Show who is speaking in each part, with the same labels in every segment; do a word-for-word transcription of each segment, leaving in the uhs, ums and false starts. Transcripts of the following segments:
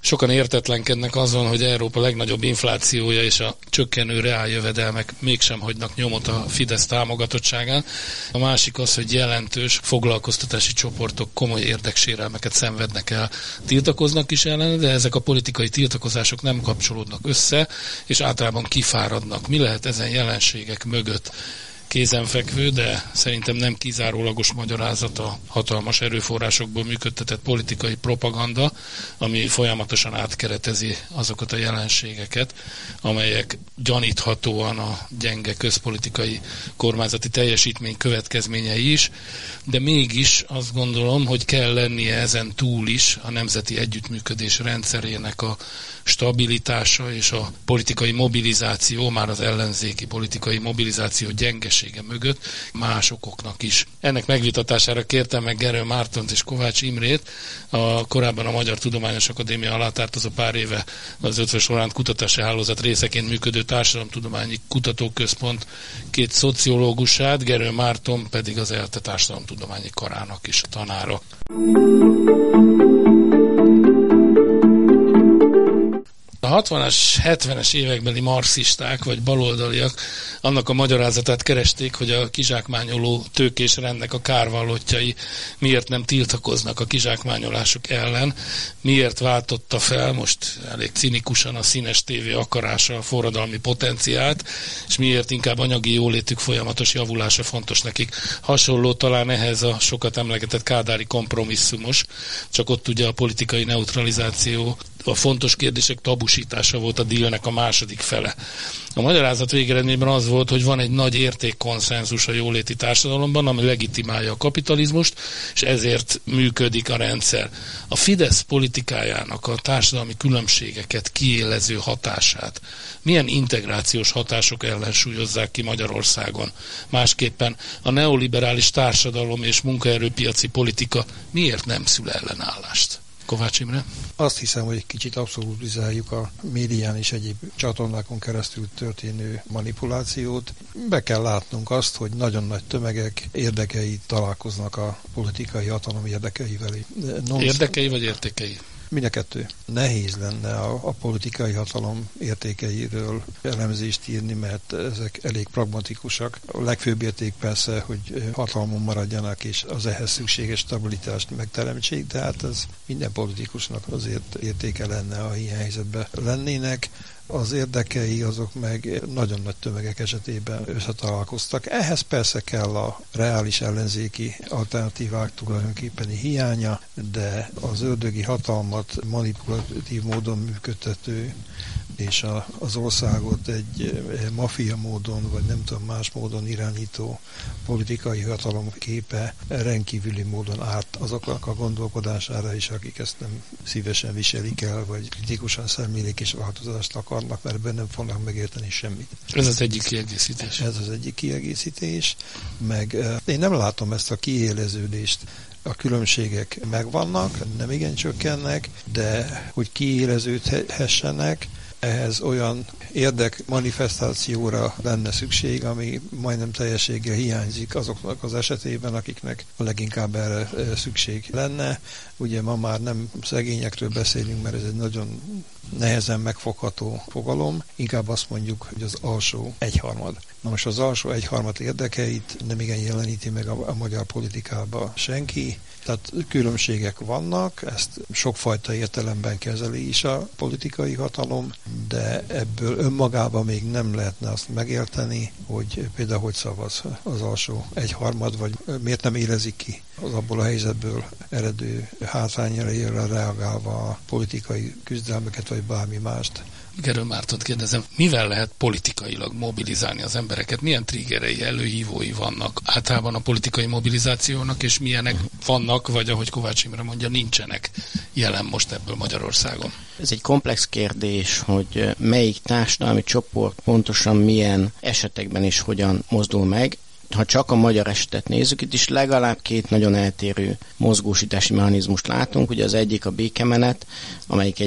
Speaker 1: Sokan értetlenkednek azon, hogy Európa legnagyobb inflációja és a csökkenő reáljövedelmek mégsem hagynak nyomot a Fidesz támogatottságán. A másik az, hogy jelentős foglalkoztatási csoportok komoly érdeksérelmeket szenvednek el. Tiltakoznak is ellene, de ezek a politikai tiltakozások nem kapcsolódnak össze, és általában kifáradnak. Mi lehet ezen jelenségek mögött? Kézenfekvő, de szerintem nem kizárólagos magyarázat a hatalmas erőforrásokból működtetett politikai propaganda, ami folyamatosan átkeretezi azokat a jelenségeket, amelyek gyaníthatóan a gyenge közpolitikai kormányzati teljesítmény következményei is, de mégis azt gondolom, hogy kell lennie ezen túl is a nemzeti együttműködés rendszerének a stabilitása és a politikai mobilizáció, már az ellenzéki politikai mobilizáció gyengesége mögött más okoknak is. Ennek megvitatására kértem meg Gerő Mártont és Kovács Imrét, a korábban a Magyar Tudományos Akadémia alá tartozó pár éve az Eötvös Loránd Kutatási Hálózat részeként működő Társadalomtudományi Kutatóközpont két szociológusát, Gerő Márton pedig az ELTE Társadalomtudományi Karának is a tanára. A hatvanas, hetvenes évekbeli marxisták vagy baloldaliak annak a magyarázatát keresték, hogy a kizsákmányoló tőkés rendnek a kárvallottjai miért nem tiltakoznak a kizsákmányolások ellen, miért váltotta fel most elég cinikusan a színes tévé akarása a forradalmi potenciált, és miért inkább anyagi jólétük folyamatos javulása fontos nekik. Hasonló talán ehhez a sokat emlegetett kádári kompromisszumos, csak ott ugye a politikai neutralizáció, a fontos kérdések tabusítása volt a dílnek a második fele. A magyarázat végeredményben az volt, hogy van egy nagy értékkonszenzus a jóléti társadalomban, ami legitimálja a kapitalizmust, és ezért működik a rendszer. A Fidesz politikájának a társadalmi különbségeket kiélező hatását milyen integrációs hatások ellensúlyozzák ki Magyarországon? Másképpen a neoliberális társadalom és munkaerőpiaci politika miért nem szül ellenállást? Kovács Imre?
Speaker 2: Azt hiszem, hogy egy kicsit abszolutizáljuk a médián és egyéb csatornákon keresztül történő manipulációt. Be kell látnunk azt, hogy nagyon nagy tömegek érdekei találkoznak a politikai hatalom érdekeivel. Non-
Speaker 1: Érdekei vagy értékei?
Speaker 2: Mind a kettő. Nehéz lenne a, a politikai hatalom értékeiről elemzést írni, mert ezek elég pragmatikusak. A legfőbb érték persze, hogy hatalmon maradjanak, és az ehhez szükséges stabilitást megteremtsék, de hát ez minden politikusnak azért értéke lenne, ha ilyen helyzetben lennének. Az érdekei azok meg nagyon nagy tömegek esetében összetalálkoztak. Ehhez persze kell a reális ellenzéki alternatívák tulajdonképpeni hiánya, de az ördögi hatalmat manipulatív módon működtető és a, az országot egy maffia módon, vagy nem tudom, más módon irányító politikai hatalom képe rendkívüli módon árt azoknak a gondolkodására is, akik ezt nem szívesen viselik el, vagy kritikusan szemlélik és változást akarnak, mert ebben nem fognak megérteni semmit.
Speaker 1: Ez az egyik kiegészítés.
Speaker 2: Ez az egyik kiegészítés, meg én nem látom ezt a kiéleződést. A különbségek megvannak, nem igen csökkennek, de hogy kiéleződhessenek, ehhez olyan érdekmanifestációra lenne szükség, ami majdnem teljességgel hiányzik azoknak az esetében, akiknek a leginkább erre szükség lenne. Ugye ma már nem szegényekről beszélünk, mert ez egy nagyon nehezen megfogható fogalom, inkább azt mondjuk, hogy az alsó egyharmad. Na most az alsó egyharmad érdekeit nem igen jeleníti meg a, a magyar politikában senki, tehát különbségek vannak, ezt sokfajta értelemben kezeli is a politikai hatalom, de ebből önmagában még nem lehetne azt megérteni, hogy például hogy szavaz az alsó egyharmad, vagy miért nem érezik ki az abból a helyzetből eredő hátrányra reagálva a politikai küzdelmeket, vagy bármi mást.
Speaker 1: Gerő Mártont kérdezem, mivel lehet politikailag mobilizálni az embereket? Milyen triggerei, előhívói vannak általában a politikai mobilizációnak, és milyenek vannak, vagy ahogy Kovács Imre mondja, nincsenek jelen most ebből Magyarországon?
Speaker 3: Ez egy komplex kérdés, hogy melyik társadalmi csoport pontosan milyen esetekben és hogyan mozdul meg. Ha csak a magyar esetet nézzük, itt is legalább két nagyon eltérő mozgósítási mechanizmust látunk. Ugye az egyik a békemenet, amelyik egy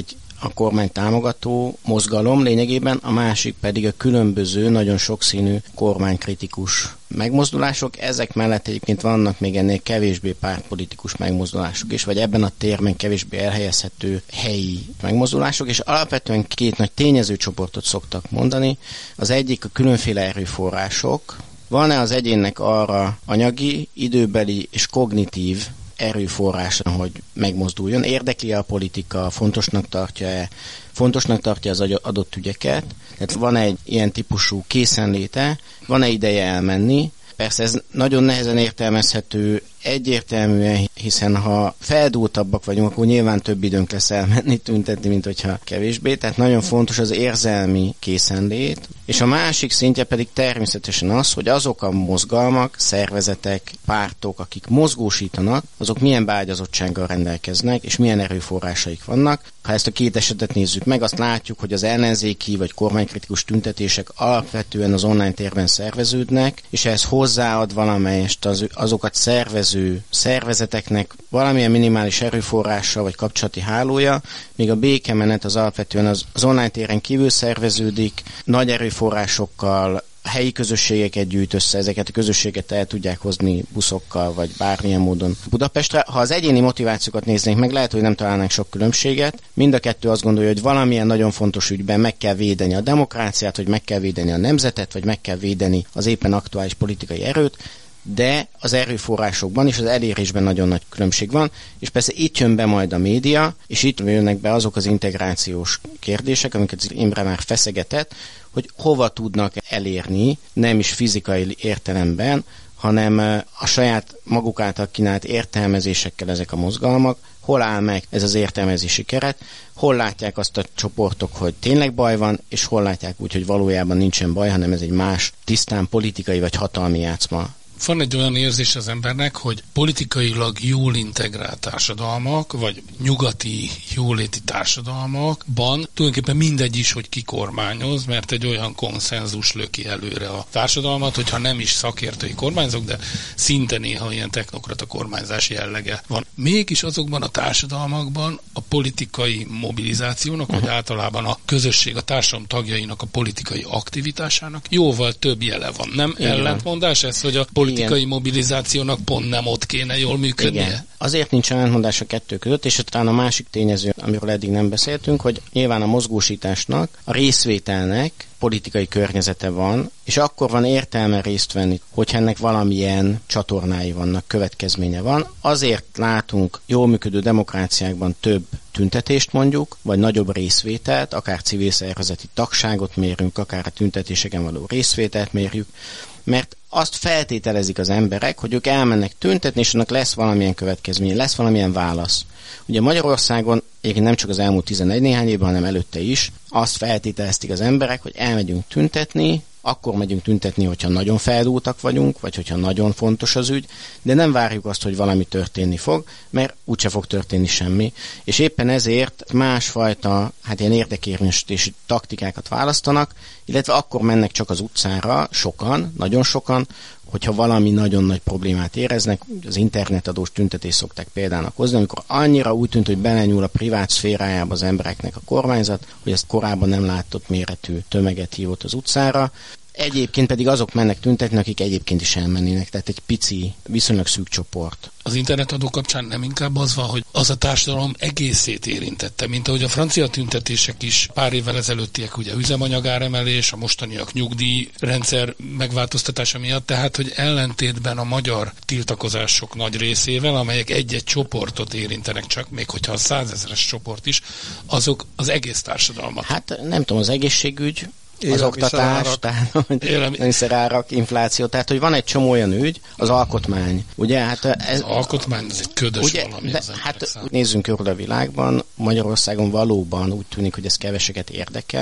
Speaker 3: a kormány támogató mozgalom lényegében, a másik pedig a különböző, nagyon sokszínű kormánykritikus megmozdulások. Ezek mellett egyébként vannak még ennél kevésbé pártpolitikus megmozdulások is, vagy ebben a térben kevésbé elhelyezhető helyi megmozdulások, és alapvetően két nagy tényezőcsoportot szoktak mondani. Az egyik a különféle erőforrások. Van-e az egyénnek arra anyagi, időbeli és kognitív erőforrása, hogy megmozduljon? Érdekli a politika, fontosnak tartja-e, fontosnak tartja az adott ügyeket? Tehát van egy ilyen típusú készenléte, van-e ideje elmenni? Persze ez nagyon nehezen értelmezhető egyértelműen, hiszen ha feldúltabbak vagyunk, akkor nyilván több időnk lesz elmenni, tüntetni, mint hogyha kevésbé. Tehát nagyon fontos az érzelmi készenlét. És a másik szintje pedig természetesen az, hogy azok a mozgalmak, szervezetek, pártok, akik mozgósítanak, azok milyen beágyazottsággal rendelkeznek, és milyen erőforrásaik vannak. Ha ezt a két esetet nézzük meg, azt látjuk, hogy az ellenzéki vagy kormánykritikus tüntetések alapvetően az online térben szerveződnek, és ehhez hozzáad valamelyest az, azokat szervező szervezeteknek valamilyen minimális erőforrása vagy kapcsolati hálója, míg a békemenet az alapvetően az, az online téren kívül szerveződik, nagy erőforrásokkal, a helyi közösségeket gyűjt össze, ezeket a közösséget el tudják hozni buszokkal, vagy bármilyen módon Budapestre. Ha az egyéni motivációkat néznénk meg, lehet, hogy nem találnánk sok különbséget. Mind a kettő azt gondolja, hogy valamilyen nagyon fontos ügyben meg kell védeni a demokráciát, vagy meg kell védeni a nemzetet, vagy meg kell védeni az éppen aktuális politikai erőt, de az erőforrásokban és az elérésben nagyon nagy különbség van, és persze itt jön be majd a média, és itt jönnek be azok az integrációs kérdések, amiket Imre már feszegetett, hogy hova tudnak elérni, nem is fizikai értelemben, hanem a saját maguk által kínált értelmezésekkel ezek a mozgalmak, hol áll meg ez az értelmezési keret, hol látják azt a csoportok, hogy tényleg baj van, és hol látják úgy, hogy valójában nincsen baj, hanem ez egy más, tisztán politikai vagy hatalmi játszma.
Speaker 1: Van egy olyan érzés az embernek, hogy politikailag jól integrált társadalmak, vagy nyugati jóléti társadalmakban tulajdonképpen mindegy is, hogy ki kormányoz, mert egy olyan konszenzus löki előre a társadalmat, hogyha nem is szakértői kormányzók, de szinte néha ilyen technokrata kormányzás jellege van. Mégis azokban a társadalmakban a politikai mobilizációnak, vagy általában a közösség, a társadalom tagjainak a politikai aktivitásának jóval több jele van. Nem igen. Ellentmondás ez, hogy a politikai igen. mobilizációnak pont nem ott kéne jól működnie?
Speaker 3: Igen. Azért nincs ellentmondás a kettő között, és talán a másik tényező, amiről eddig nem beszéltünk, hogy nyilván a mozgósításnak, a részvételnek politikai környezete van, és akkor van értelme részt venni, hogyha ennek valamilyen csatornái vannak, következménye van. Azért látunk jól működő demokráciákban több tüntetést mondjuk, vagy nagyobb részvételt, akár civil szervezeti tagságot mérünk, akár a tüntetéseken való részvételt mérjük, mert azt feltételezik az emberek, hogy ők elmennek tüntetni, és annak lesz valamilyen következménye, lesz valamilyen válasz. Ugye Magyarországon, egyébként nem csak az elmúlt tizenegy néhány évben, hanem előtte is, azt feltételezték az emberek, hogy elmegyünk tüntetni, akkor megyünk tüntetni, hogyha nagyon feldúltak vagyunk, vagy hogyha nagyon fontos az ügy, de nem várjuk azt, hogy valami történni fog, mert úgyse fog történni semmi. És éppen ezért másfajta, hát ilyen érdekérvényesítési taktikákat választanak, illetve akkor mennek csak az utcára, sokan, nagyon sokan, hogyha valami nagyon nagy problémát éreznek, az internetadós tüntetést szokták példának hozni, amikor annyira úgy tűnt, hogy belenyúl a privát szférájába az embereknek a kormányzat, hogy ezt korábban nem látott méretű tömeget hívott az utcára. Egyébként pedig azok mennek tüntetni, akik egyébként is elmennének, tehát egy pici, viszonylag szűk csoport.
Speaker 1: Az internetadó kapcsán nem inkább az van, hogy az a társadalom egészét érintette, mint ahogy a francia tüntetések is pár évvel ezelőttiek, ugye üzemanyagáremelés, a mostaniak nyugdíjrendszer megváltoztatása miatt, tehát hogy ellentétben a magyar tiltakozások nagy részével, amelyek egy-egy csoportot érintenek csak, még hogyha a százezeres csoport is, azok az egész társadalmat.
Speaker 3: Hát nem tudom, az egészségügy, az oktatás, tehát élelmiszerárak, infláció, tehát hogy van egy csomó olyan ügy, az alkotmány. Ugye, hát ez,
Speaker 1: az alkotmány, ez egy ködös ugye, valami.
Speaker 3: De, hát nézzünk körül a világban, Magyarországon valóban úgy tűnik, hogy ez keveseket érdekel.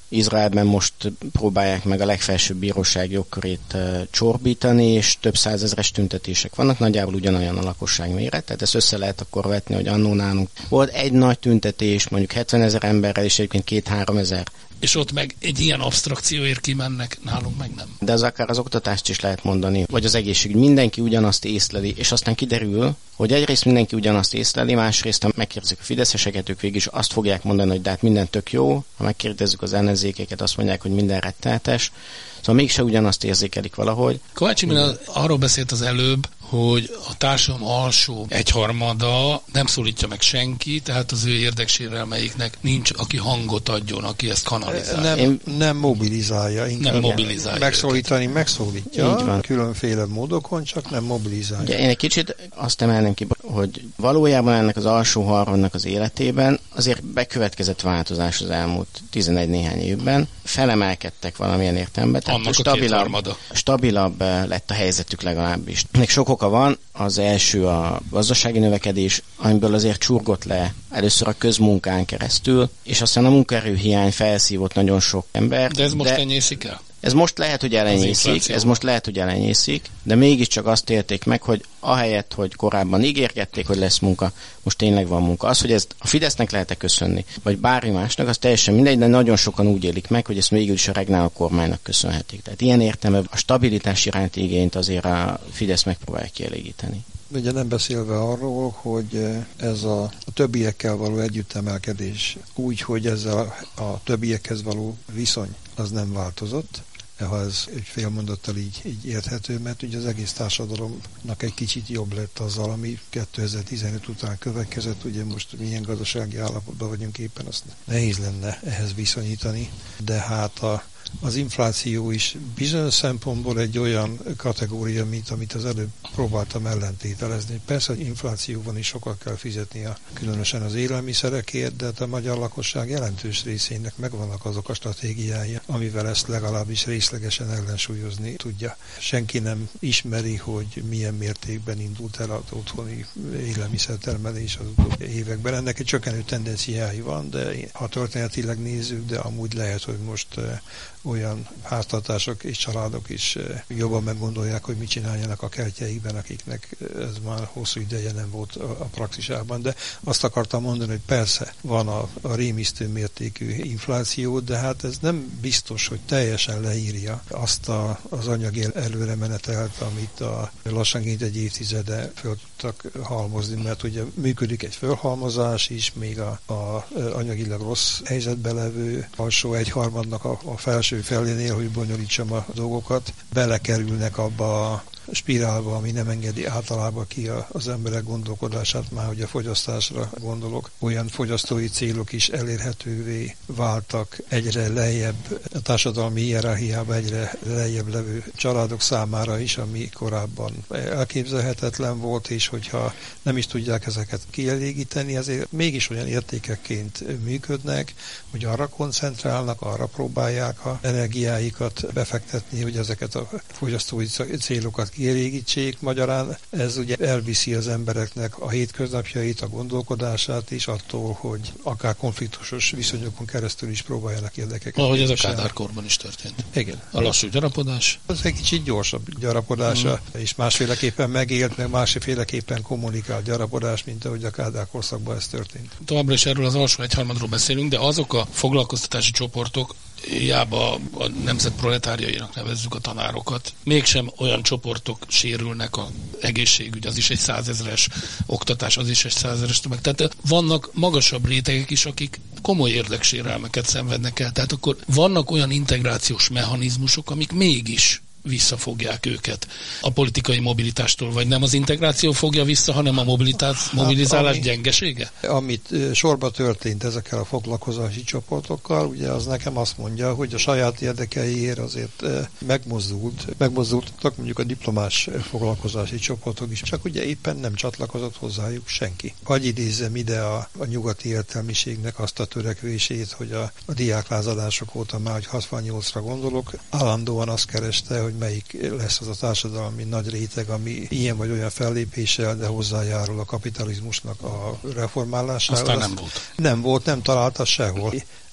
Speaker 3: Izraelben most próbálják meg a legfelsőbb bíróság jogkörét uh, csorbítani, és több százezres tüntetések vannak, nagyjából ugyanolyan a lakosság méret, tehát ezt össze lehet akkor vetni, hogy annó nálunk volt egy nagy tüntetés, mondjuk hetvenezer emberrel, és egyébként két-három ezer.
Speaker 1: És ott meg egy ilyen absztrakcióért kimennek, nálunk meg nem.
Speaker 3: De az akár az oktatást is lehet mondani, vagy az egészségügy. Mindenki ugyanazt észleli, és aztán kiderül, hogy egyrészt mindenki ugyanazt észleli, másrészt, ha megkérdezik a fideszeseket, ők végig is azt fogják mondani, hogy de hát minden tök jó, ha megkérdezzük az ellenzékeket, azt mondják, hogy minden rettenetes. Szóval mégse ugyanazt érzékelik valahogy.
Speaker 1: Kovács Imre arról beszélt az előbb, hogy a társadalom alsó egyharmada nem szólítja meg senki, tehát az ő érdeksérelmeiknek nincs, aki hangot adjon, aki ezt kanalizálja.
Speaker 2: Nem, Én... nem mobilizálja, inkább
Speaker 1: nem mobilizálja
Speaker 2: megszólítani, őket. megszólítja.
Speaker 3: Így van.
Speaker 2: Különféle módokon, csak nem mobilizálja.
Speaker 3: Ugye én egy kicsit azt emelném ki, hogy valójában ennek az alsó harmadnak az életében azért bekövetkezett változás az elmúlt tizenegy néhány évben. Felemelkedtek valamilyen értelemben.
Speaker 1: Annak
Speaker 3: stabilabb,
Speaker 1: a
Speaker 3: stabilabb lett a helyzetük legalábbis. Még sok oka van. Az első a gazdasági növekedés, amiből azért csurgott le először a közmunkán keresztül, és aztán a munkaerőhiány felszívott nagyon sok ember.
Speaker 1: De ez most de... enyészik el?
Speaker 3: Ez most lehet, hogy elenyészik, ez most lehet, hogy elenyészik, de mégiscsak azt élték meg, hogy ahelyett, hogy korábban ígérgették, hogy lesz munka, most tényleg van munka. Az, hogy ezt a Fidesznek lehet-e köszönni, vagy bármi másnak, az teljesen mindegy, de nagyon sokan úgy élik meg, hogy ezt végül is a regnáló kormánynak köszönhetik. Tehát ilyen értelemben a stabilitás iránti igényt azért a Fidesz megpróbálja kielégíteni.
Speaker 2: Ugye nem beszélve arról, hogy ez a, a többiekkel való együttemelkedés úgy, hogy ezzel a, a többiekhez való viszony az nem változott, ha ez egy fél mondattal így, így érthető, mert ugye az egész társadalomnak egy kicsit jobb lett azzal, ami kétezer-tizenöt után következett, ugye most milyen gazdasági állapotban vagyunk éppen, azt nehéz lenne ehhez viszonyítani, de hát a az infláció is bizonyos szempontból egy olyan kategória, mint amit az előbb próbáltam ellentételezni. Persze, hogy inflációban is sokat kell fizetnia, különösen az élelmiszerekért, de a magyar lakosság jelentős részének megvannak azok a stratégiái, amivel ezt legalábbis részlegesen ellensúlyozni tudja. Senki nem ismeri, hogy milyen mértékben indult el az otthoni élelmiszertermelés az utóbbi években. Ennek egy csökkenő tendenciái van, de ha történetileg nézzük, de amúgy lehet, hogy most olyan háztartások és családok is jobban meggondolják, hogy mit csináljanak a kertjeikben, akiknek ez már hosszú ideje nem volt a praxisában. De azt akartam mondani, hogy persze van a, a rémisztő mértékű infláció, de hát ez nem biztos, hogy teljesen leírja azt a, az anyagi előremenetelt, amit a lassanként egy évtizede föl tudtak halmozni, mert ugye működik egy fölhalmozás is, még a, a anyagilag rossz helyzetben levő alsó egyharmadnak a, a felső felénél, hogy bonyolítsam a dolgokat, belekerülnek abba a spirálba, ami nem engedi általában ki az emberek gondolkodását, már hogy a fogyasztásra gondolok. Olyan fogyasztói célok is elérhetővé váltak egyre lejjebb, a társadalmi hierarchiában egyre lejjebb levő családok számára is, ami korábban elképzelhetetlen volt, és hogyha nem is tudják ezeket kielégíteni, ezért mégis olyan értékekként működnek, hogy arra koncentrálnak, arra próbálják a energiáikat befektetni, hogy ezeket a fogyasztói célokat kielégítsék. Magyarán ez ugye elviszi az embereknek a hétköznapjait, a gondolkodását is attól, hogy akár konfliktusos viszonyokon keresztül is próbáljanak érdekeket.
Speaker 1: Ahogy ez a Kádár korban is történt.
Speaker 2: Igen.
Speaker 1: A lassú gyarapodás.
Speaker 2: Ez egy kicsit gyorsabb gyarapodása, mm. és másféleképpen megélt, meg másféleképpen kommunikált gyarapodás, mint ahogy a Kádár korszakban ez történt.
Speaker 1: Továbbra is erről az alsó egyharmadról beszélünk, de azok a foglalkoztatási csoportok, hiába a nemzet proletárjainak nevezzük a tanárokat, mégsem olyan csoportok sérülnek, a egészségügy, az is egy százezres, oktatás, az is egy százezres tömeg. Tehát vannak magasabb rétegek is, akik komoly érdeksérelmeket szenvednek el. Tehát akkor vannak olyan integrációs mechanizmusok, amik mégis visszafogják őket a politikai mobilitástól, vagy nem az integráció fogja vissza, hanem a mobilitás, mobilizálás hát, ami, gyengesége?
Speaker 2: Amit sorba történt ezekkel a foglalkozási csoportokkal, ugye az nekem azt mondja, hogy a saját érdekeiért azért megmozdult, megmozdultak mondjuk a diplomás foglalkozási csoportok is, csak ugye éppen nem csatlakozott hozzájuk senki. Hagy idézzem ide a, a nyugati értelmiségnek azt a törekvését, hogy a, a diáklázadások óta már, hogy hatvannyolcra gondolok, állandóan azt kereste, hogy melyik lesz az a társadalmi nagy réteg, ami ilyen vagy olyan fellépéssel, de hozzájárul a kapitalizmusnak a reformálásához.
Speaker 1: Aztán nem volt.
Speaker 2: Nem volt, nem találta sehol.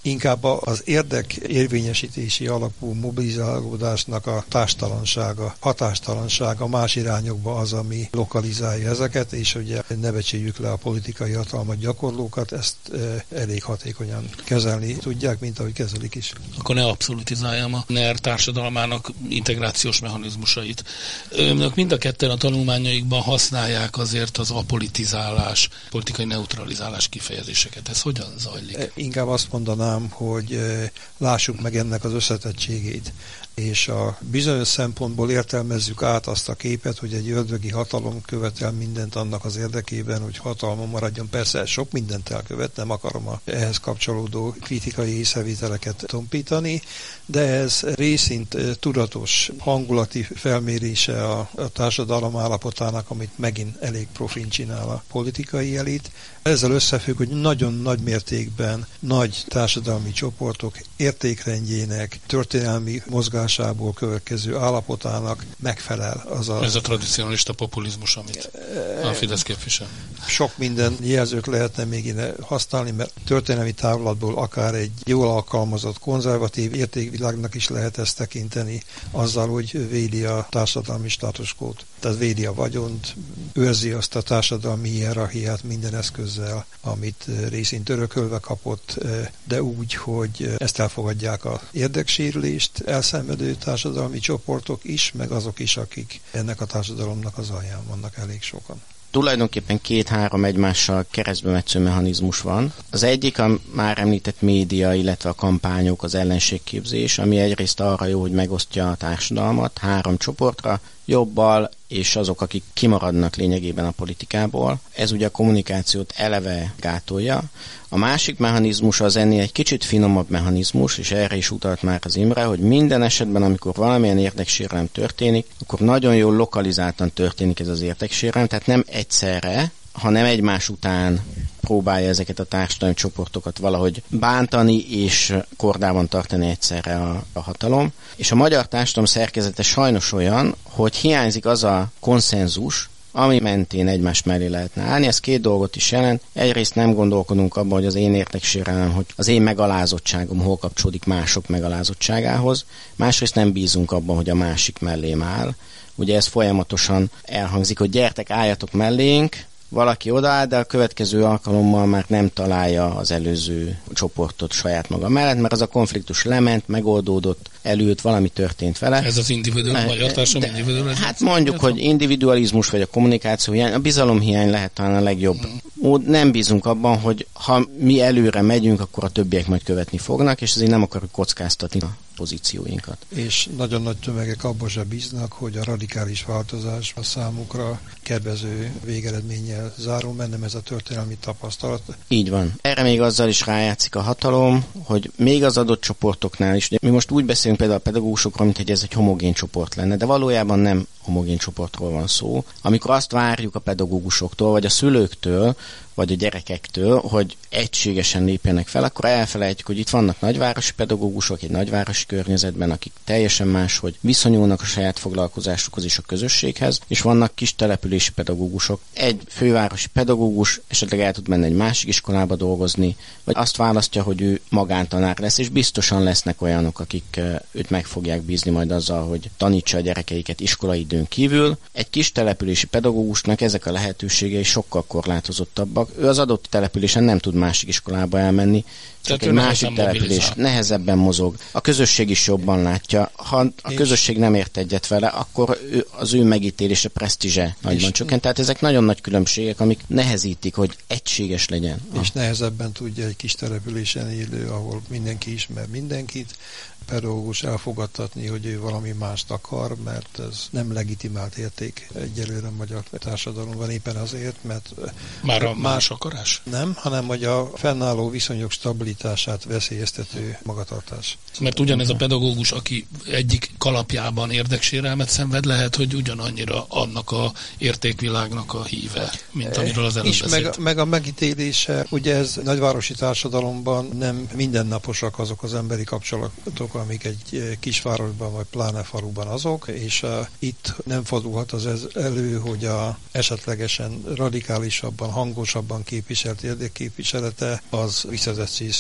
Speaker 2: inkább az érdek érvényesítési alapú mobilizálódásnak a tástalansága, hatástalansága más irányokba az, ami lokalizálja ezeket, és ugye ne becsüljük le a politikai hatalmat gyakorlókat, ezt elég hatékonyan kezelni tudják, mint ahogy kezelik is.
Speaker 1: Akkor ne abszolutizáljam a NER társadalmának integrációs mechanizmusait. Önök mind a ketten a tanulmányaikban használják azért az apolitizálás, politikai neutralizálás kifejezéseket. Ez hogyan zajlik?
Speaker 2: Inkább azt mondanám, hogy lássuk meg ennek az összetettségét, és a bizonyos szempontból értelmezzük át azt a képet, hogy egy ördögi hatalom követel mindent annak az érdekében, hogy hatalma maradjon. Persze sok mindent elkövet, nem akarom a ehhez kapcsolódó kritikai észrevételeket tompítani, de ez részint tudatos hangulati felmérése a, a társadalom állapotának, amit megint elég profin csinál a politikai elit. Ezzel összefügg, hogy nagyon nagy mértékben nagy társadalmi csoportok értékrendjének, történelmi mozgásából következő állapotának megfelel az a...
Speaker 1: Ez a tradicionalista populizmus, amit a Fidesz képvisel.
Speaker 2: Sok minden jelzőt lehetne még innen használni, mert történelmi távlatból akár egy jól alkalmazott konzervatív értékvilágnak is lehet ezt tekinteni, azzal, hogy védi a társadalmi státuskót. Tehát védi a vagyont, őrzi azt a társadalmi hierarchiát minden eszközzel, amit részint örökölve kapott, de úgy, hogy ezt elfogadják az érdeksérülést elszenvedő társadalmi csoportok is, meg azok is, akik ennek a társadalomnak az alján vannak, elég sokan.
Speaker 3: Tulajdonképpen két-három egymással keresztbemetsző mechanizmus van. Az egyik a már említett média, illetve a kampányok, az ellenségképzés, ami egyrészt arra jó, hogy megosztja a társadalmat három csoportra, jobbal, és azok, akik kimaradnak lényegében a politikából. Ez ugye a kommunikációt eleve gátolja. A másik mechanizmus az ennél egy kicsit finomabb mechanizmus, és erre is utalt már az Imre, hogy minden esetben, amikor valamilyen érdeksérelem történik, akkor nagyon jól lokalizáltan történik ez az érdeksérelem, tehát nem egyszerre, hanem egymás után próbálja ezeket a társadalmi csoportokat valahogy bántani és kordában tartani egyszerre a, a hatalom. És a magyar társadalom szerkezete sajnos olyan, hogy hiányzik az a konszenzus, ami mentén egymás mellé lehetne állni. Ez két dolgot is jelent. Egyrészt nem gondolkodunk abban, hogy az én érdeksérelem, hogy az én megalázottságom hol kapcsolódik mások megalázottságához. Másrészt nem bízunk abban, hogy a másik mellém áll. Ugye ez folyamatosan elhangzik, hogy gyertek, álljatok mellénk, valaki odaáll, de a következő alkalommal már nem találja az előző csoportot saját maga mellett, mert az a konfliktus lement, megoldódott, elült, valami történt vele.
Speaker 1: Ez az individuális, magyar társadalom individualizmus?
Speaker 3: Hát mondjuk, hogy individualizmus vagy a kommunikáció hiány, a bizalomhiány lehet talán a legjobb mód. Nem bízunk abban, hogy ha mi előre megyünk, akkor a többiek majd követni fognak, és ezért nem akarjuk kockáztatni a pozícióinkat.
Speaker 2: És nagyon nagy tömegek abban sem bíznak, hogy a radikális változás a számukra kedvező végeredménnyel zárul, mert nem ez a történelmi tapasztalat.
Speaker 3: Így van. Erre még azzal is rájátszik a hatalom, hogy még az adott csoportoknál is, mi most úgy beszélünk például a pedagógusokról, mint hogy ez egy homogén csoport lenne, de valójában nem homogén csoportról van szó. Amikor azt várjuk a pedagógusoktól, vagy a szülőktől, vagy a gyerekektől, hogy egységesen lépjenek fel, akkor elfelejtjük, hogy itt vannak nagyvárosi pedagógusok egy nagyvárosi környezetben, akik teljesen máshogy viszonyulnak a saját foglalkozásukhoz és a közösséghez, és vannak kis települési pedagógusok. Egy fővárosi pedagógus esetleg el tud menni egy másik iskolába dolgozni, vagy azt választja, hogy ő magántanár lesz, és biztosan lesznek olyanok, akik őt meg fogják bízni majd azzal, hogy tanítsa a gyerekeiket iskolai időn kívül. Egy kis települési pedagógusnak ezek a lehetőségei sokkal korlátozottabbak. Ő az adott településen nem tud másik iskolába elmenni, csak
Speaker 1: tehát egy másik település mobilizál.
Speaker 3: Nehezebben mozog. A közösség is jobban látja. Ha a közösség nem ért egyet vele, akkor ő, az ő megítélése, presztízse nagyban csökkent. Tehát ezek nagyon nagy különbségek, amik nehezítik, hogy egységes legyen.
Speaker 2: És ah. nehezebben tudja egy kis településen élő, ahol mindenki ismer mindenkit, pedagógus elfogadtatni, hogy ő valami mást akar, mert ez nem legitimált érték egyelőre a magyar társadalomban, éppen azért, mert
Speaker 1: már a más akarás?
Speaker 2: Nem, hanem hogy a fennálló viszonyok stabilitását veszélyeztető magatartás.
Speaker 1: Mert ugyanez a pedagógus, aki egyik kalapjában érdeksérelmet szenved, lehet, hogy ugyanannyira annak a értékvilágnak a híve, mint amiről az előbb
Speaker 2: és
Speaker 1: beszélt.
Speaker 2: Meg, meg a megítélése, ugye ez nagyvárosi társadalomban nem mindennaposak azok az emberi kapcsolatok, amik egy kisvárosban vagy pláne faluban azok, és uh, itt nem fordulhat az ez elő, hogy a esetlegesen radikálisabban, hangosabban képviselt érdekképviselete az visszazetszés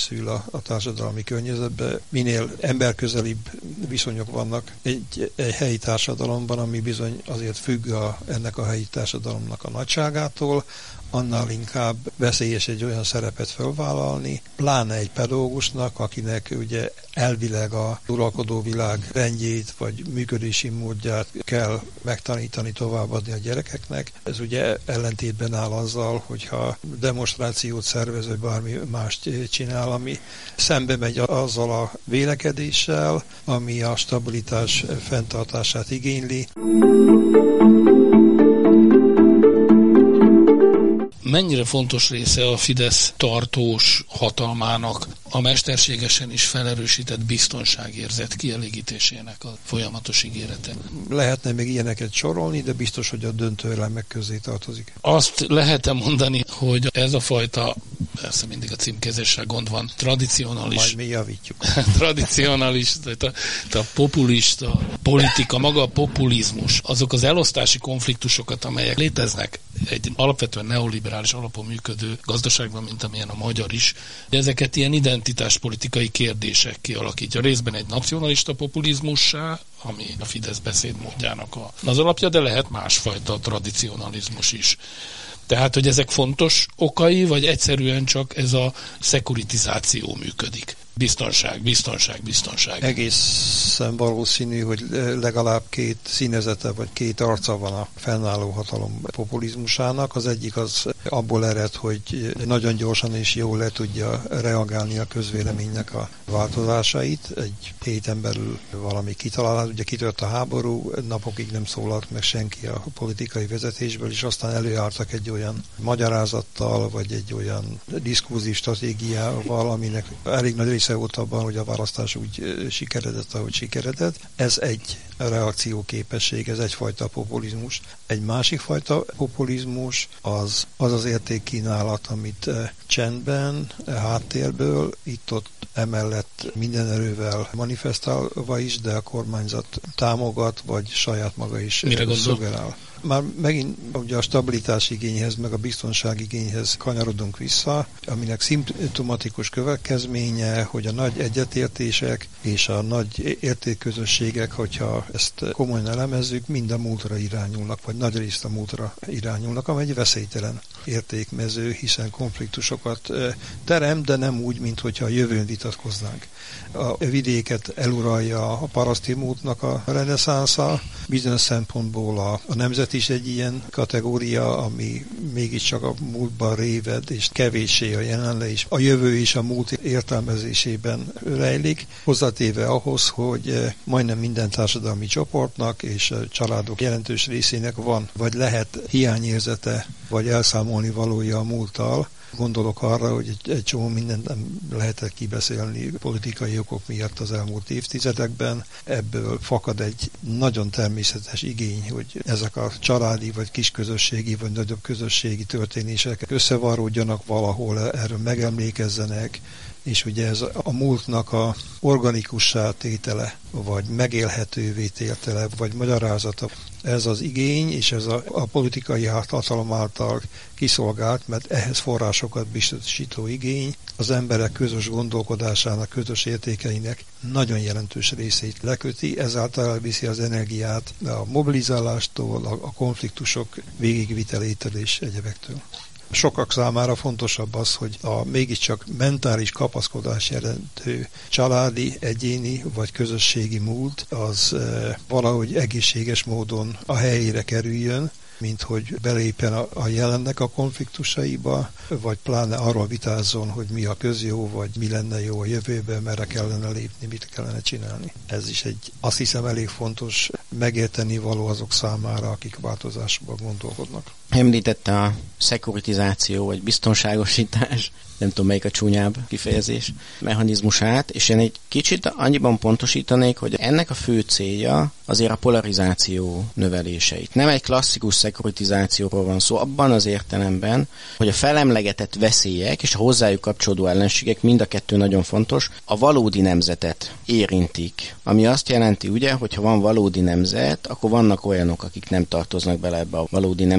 Speaker 2: készül a, a társadalmi környezetbe. Minél emberközelibb viszonyok vannak egy, egy helyi társadalomban, ami bizony azért függ a, ennek a helyi társadalomnak a nagyságától, annál inkább veszélyes egy olyan szerepet felvállalni, pláne egy pedagógusnak, akinek ugye elvileg a uralkodó világ rendjét vagy működési módját kell megtanítani, továbbadni a gyerekeknek. Ez ugye ellentétben áll azzal, hogyha demonstrációt szervez, vagy bármi mást csinál, ami szembe megy azzal a vélekedéssel, ami a stabilitás fenntartását igényli.
Speaker 1: Mennyire fontos része a Fidesz tartós hatalmának a mesterségesen is felerősített biztonságérzet kielégítésének a folyamatos ígérete?
Speaker 2: Lehetne még ilyeneket sorolni, de biztos, hogy a döntő elemek közé tartozik.
Speaker 1: Azt lehet mondani, hogy ez a fajta, persze mindig a címkézéssel gond van, tradicionalis...
Speaker 2: Majd mi javítjuk.
Speaker 1: tradicionalis, tehát a, a populista politika, maga a populizmus, azok az elosztási konfliktusokat, amelyek léteznek egy alapvetően neoliberális alapon működő gazdaságban, mint amilyen a magyar is, ezeket ilyen identitáspolitikai kérdések kialakítja. Részben egy nacionalista populizmussá, ami a Fidesz beszédmódjának az alapja, de lehet másfajta tradicionalizmus is. Tehát, hogy ezek fontos okai, vagy egyszerűen csak ez a szekuritizáció működik? Biztonság, biztonság, biztonság.
Speaker 2: Egészen valószínű, hogy legalább két színezete vagy két arca van a fennálló hatalom populizmusának. Az egyik az abból ered, hogy nagyon gyorsan és jól le tudja reagálni a közvéleménynek a változásait. Egy héten belül valami kitalálhat. Ugye kitört a háború, napokig nem szólalt meg senki a politikai vezetésből, és aztán előálltak egy olyan magyarázattal, vagy egy olyan diskurzív stratégiával, aminek elég nagy része volt abban, hogy a választás úgy sikeredett, ahogy sikeredett. Ez egy reakcióképesség, ez egyfajta populizmus. Egy másik fajta populizmus az az, az értékkínálat, amit csendben, háttérбől, itt-ott emellett minden erővel manifestálva is, de a kormányzat támogat, vagy saját maga is szolgál. Már megint ugye a stabilitás igényhez, meg a biztonság igényhez kanyarodunk vissza, aminek szimptomatikus következménye, hogy a nagy egyetértések és a nagy értékközösségek, hogyha ezt komolyan elemezzük, mind a múltra irányulnak, vagy nagy részt a múltra irányulnak, amely egy veszélytelen értékmező, hiszen konfliktusokat terem, de nem úgy, mint hogyha a jövőn vitatkoznánk. A vidéket eluralja a paraszti múltnak a reneszánsza, bizonyos szempontból a, a nemzet is egy ilyen kategória, ami mégiscsak a múltban réved, és kevéssé a jelenle is. A jövő is a múlt értelmezésében rejlik, hozzátéve ahhoz, hogy majdnem minden társadalmi csoportnak és a családok jelentős részének van, vagy lehet hiányérzete, vagy elszámolni valója a múlttal. Gondolok arra, hogy egy, egy csomó mindent nem lehetett kibeszélni politikai okok miatt az elmúlt évtizedekben. Ebből fakad egy nagyon természetes igény, hogy ezek a családi, vagy kisközösségi, vagy nagyobb közösségi történések összevarródjanak valahol, erről megemlékezzenek, és ugye ez a múltnak a organikussá tétele, vagy megélhetővé tétele, vagy magyarázata. Ez az igény, és ez a, a politikai hatalom által kiszolgált, mert ehhez forrásokat biztosító igény az emberek közös gondolkodásának, közös értékeinek nagyon jelentős részét leköti, ezáltal elviszi az energiát a mobilizálástól, a, a konfliktusok végigvitelétől és egyebektől. Sokak számára fontosabb az, hogy a mégiscsak mentális kapaszkodás jelentő családi, egyéni vagy közösségi múlt az e, valahogy egészséges módon a helyére kerüljön, mint hogy belépjen a, a jelennek a konfliktusaiba, vagy pláne arról vitázzon, hogy mi a közjó, vagy mi lenne jó a jövőben, merre kellene lépni, mit kellene csinálni. Ez is egy, azt hiszem, elég fontos megérteni való azok számára, akik változásban gondolkodnak.
Speaker 3: Említette a szekuritizáció, vagy biztonságosítás, nem tudom melyik a csúnyább kifejezés, mechanizmusát, és én egy kicsit annyiban pontosítanék, hogy ennek a fő célja azért a polarizáció növelése. Itt nem egy klasszikus szekuritizációról van szó, abban az értelemben, hogy a felemlegetett veszélyek és a hozzájuk kapcsolódó ellenségek, mind a kettő nagyon fontos, a valódi nemzetet érintik. Ami azt jelenti, ugye, hogy ha van valódi nemzet, akkor vannak olyanok, akik nem tartoznak bele ebbe a valódi nemzetbe. Ha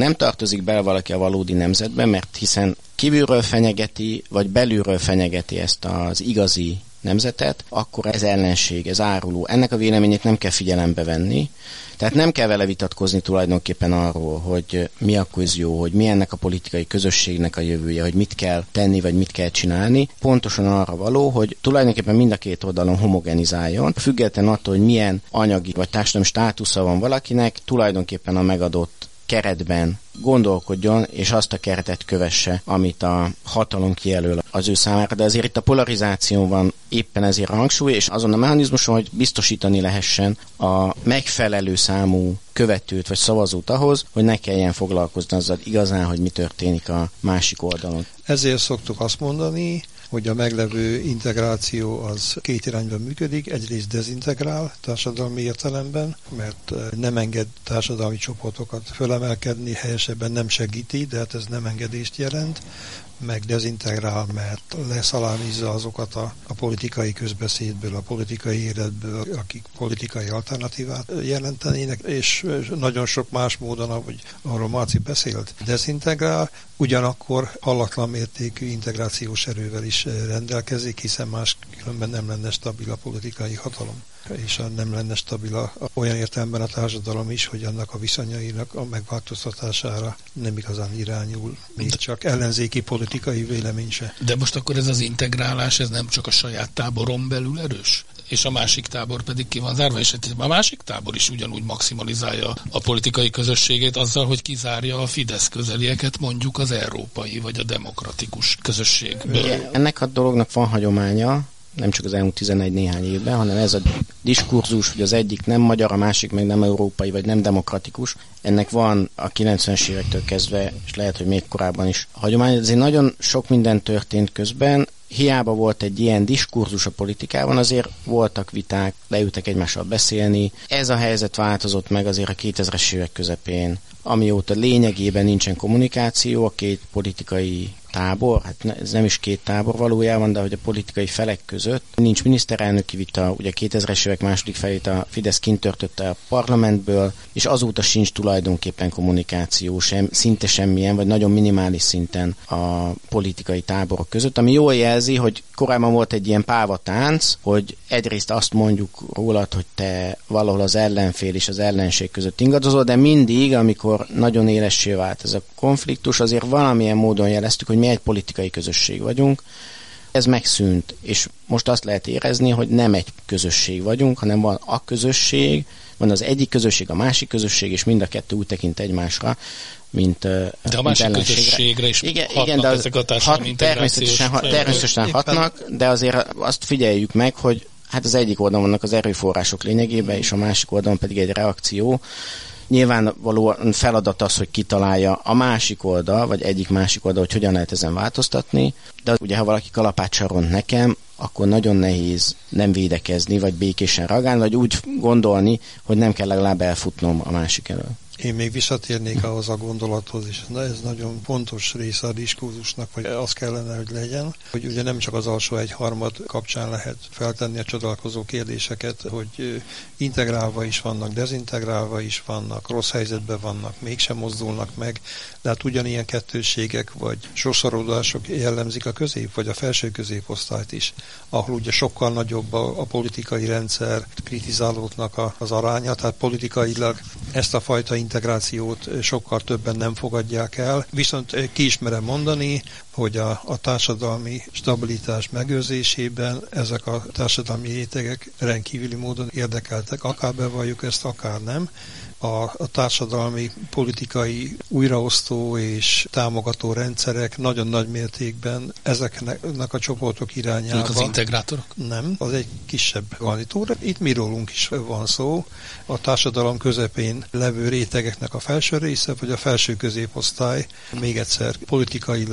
Speaker 3: nem tartozik bele valaki a valódi nemzetbe, mert hiszen kívülről fenyegeti, vagy belülről fenyegeti ezt az igazi nemzetet, akkor ez ellenség, ez áruló. Ennek a véleményét nem kell figyelembe venni. Tehát nem kell vele vitatkozni tulajdonképpen arról, hogy mi a közjó, hogy mi ennek a politikai közösségnek a jövője, hogy mit kell tenni, vagy mit kell csinálni. Pontosan arra való, hogy tulajdonképpen mind a két oldalon homogenizáljon, független attól, hogy milyen anyagi vagy társadalmi státusza van valakinek, tulajdonképpen a megadott keretben gondolkodjon, és azt a keretet kövesse, amit a hatalom kijelöl az ő számára. De azért itt a polarizáció van éppen ezért a hangsúly, és azon a mechanizmuson, hogy biztosítani lehessen a megfelelő számú követőt vagy szavazót ahhoz, hogy ne kelljen foglalkozni azzal igazán, hogy mi történik a másik oldalon.
Speaker 2: Ezért szoktuk azt mondani, hogy a meglevő integráció az két irányban működik. Egyrészt dezintegrál társadalmi értelemben, mert nem enged társadalmi csoportokat fölemelkedni, helyesebben nem segíti, de hát ez nem engedést jelent, meg dezintegrál, mert leszalámizza azokat a, a politikai közbeszédből, a politikai életből, akik politikai alternatívát jelentenének, és nagyon sok más módon, ahogy arról Marci beszélt, dezintegrál, ugyanakkor hallatlan mértékű integrációs erővel is rendelkezik, hiszen máskülönben nem lenne stabil a politikai hatalom, és nem lenne stabil a, olyan értelemben a társadalom is, hogy annak a viszonyainak a megváltoztatására nem igazán irányul, még csak ellenzéki politikai vélemény se.
Speaker 1: De most akkor ez az integrálás, ez nem csak a saját táboron belül erős? És a másik tábor pedig ki van zárva, és a másik tábor is ugyanúgy maximalizálja a politikai közösségét azzal, hogy kizárja a Fidesz közelieket mondjuk az európai vagy a demokratikus közösségből.
Speaker 3: Igen, ennek a dolognak van hagyománya, nem csak az elmúlt tizenegy néhány évben, hanem ez a diskurzus, hogy az egyik nem magyar, a másik meg nem európai, vagy nem demokratikus. Ennek van a kilencvenes évektől kezdve, és lehet, hogy még korábban is hagyomány. Ezért nagyon sok minden történt közben. Hiába volt egy ilyen diskurzus a politikában, azért voltak viták, leültek egymással beszélni. Ez a helyzet változott meg azért a kétezres évek közepén, amióta lényegében nincsen kommunikáció, a két politikai tábor, hát ez nem is két tábor valójában, de hogy a politikai felek között nincs miniszterelnöki vita, ugye kétezres évek második felét a Fidesz kintörtötte a parlamentből, és azóta sincs tulajdonképpen kommunikáció, sem, szinte semmilyen, vagy nagyon minimális szinten a politikai táborok között, ami jól jelzi, hogy korábban volt egy ilyen pávatánc, hogy egyrészt azt mondjuk rólad, hogy te valahol az ellenfél és az ellenség között ingadozol, de mindig, amikor nagyon élessé vált ez a konfliktus, azért valamilyen módon jeleztük, hogy mi egy politikai közösség vagyunk. Ez megszűnt, és most azt lehet érezni, hogy nem egy közösség vagyunk, hanem van a közösség, van az egyik közösség, a másik közösség, és mind a kettő úgy tekint egymásra, mint
Speaker 1: de a másik közösségre is igen, hatnak igen, de az, ezek a társadalmi hat,
Speaker 3: természetesen, hat, természetesen hatnak, de azért azt figyeljük meg, hogy hát az egyik oldalon vannak az erőforrások lényegében, és a másik oldalon pedig egy reakció. Nyilvánvalóan feladat az, hogy kitalálja a másik oldal, vagy egyik másik oldal, hogy hogyan lehet ezen változtatni, de ugye ha valaki kalapát saront nekem, akkor nagyon nehéz nem védekezni, vagy békésen reagálni, vagy úgy gondolni, hogy nem kell legalább elfutnom a másik elől.
Speaker 2: Én még visszatérnék ahhoz a gondolathoz, és ez nagyon fontos része a diskurzusnak, vagy az kellene, hogy legyen, hogy ugye nem csak az alsó egyharmad kapcsán lehet feltenni a csodálkozó kérdéseket, hogy integrálva is vannak, dezintegrálva is vannak, rossz helyzetben vannak, mégsem mozdulnak meg, de hát ugyanilyen kettősségek vagy sorsolódások jellemzik a közép, vagy a felső középosztályt is, ahol ugye sokkal nagyobb a, a politikai rendszer kritizálóknak a, az aránya, tehát politikailag ezt a fajta integrációt sokkal többen nem fogadják el. Viszont ki is merem mondani, hogy a, a társadalmi stabilitás megőrzésében ezek a társadalmi rétegek rendkívüli módon érdekeltek, akár bevalljuk ezt, akár nem. A, a társadalmi, politikai újraosztó és támogató rendszerek nagyon nagy mértékben ezeknek a csoportok irányában.
Speaker 1: Az integrátorok?
Speaker 2: Nem, az egy kisebb garnitúra. Itt mi rólunk is van szó. A társadalom közepén levő rétegeknek a felső része, vagy a felső középosztály, még egyszer politikailag nem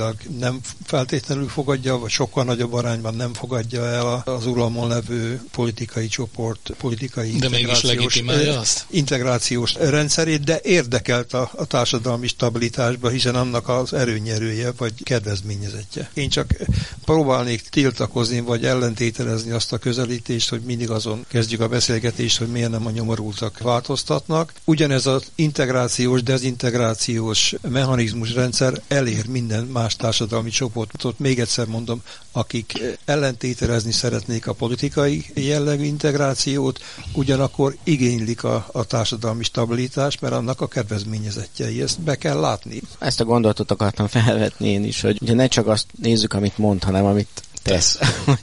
Speaker 2: nem feltétlenül fogadja, vagy sokkal nagyobb arányban nem fogadja el az uralmon levő politikai csoport, politikai
Speaker 1: de integrációs, azt?
Speaker 2: integrációs rendszerét, de érdekelt a, a társadalmi stabilitásba, hiszen annak az erőnyerője, vagy kedvezményezetje. Én csak próbálnék tiltakozni, vagy ellentételezni azt a közelítést, hogy mindig azon kezdjük a beszélgetést, hogy miért nem a nyomorultak változtatnak. Ugyanez az integrációs, dezintegrációs mechanizmus rendszer elér minden más társadalmi csoportot. Még egyszer mondom, akik ellentételezni szeretnék a politikai jellegű integrációt, ugyanakkor igénylik a, a társadalmi stabilitást, mert annak a kedvezményezettjei. Ezt be kell látni.
Speaker 3: Ezt a gondolatot akartam felvetni én is, hogy ugye ne csak azt nézzük, amit mond, hanem amit tesz.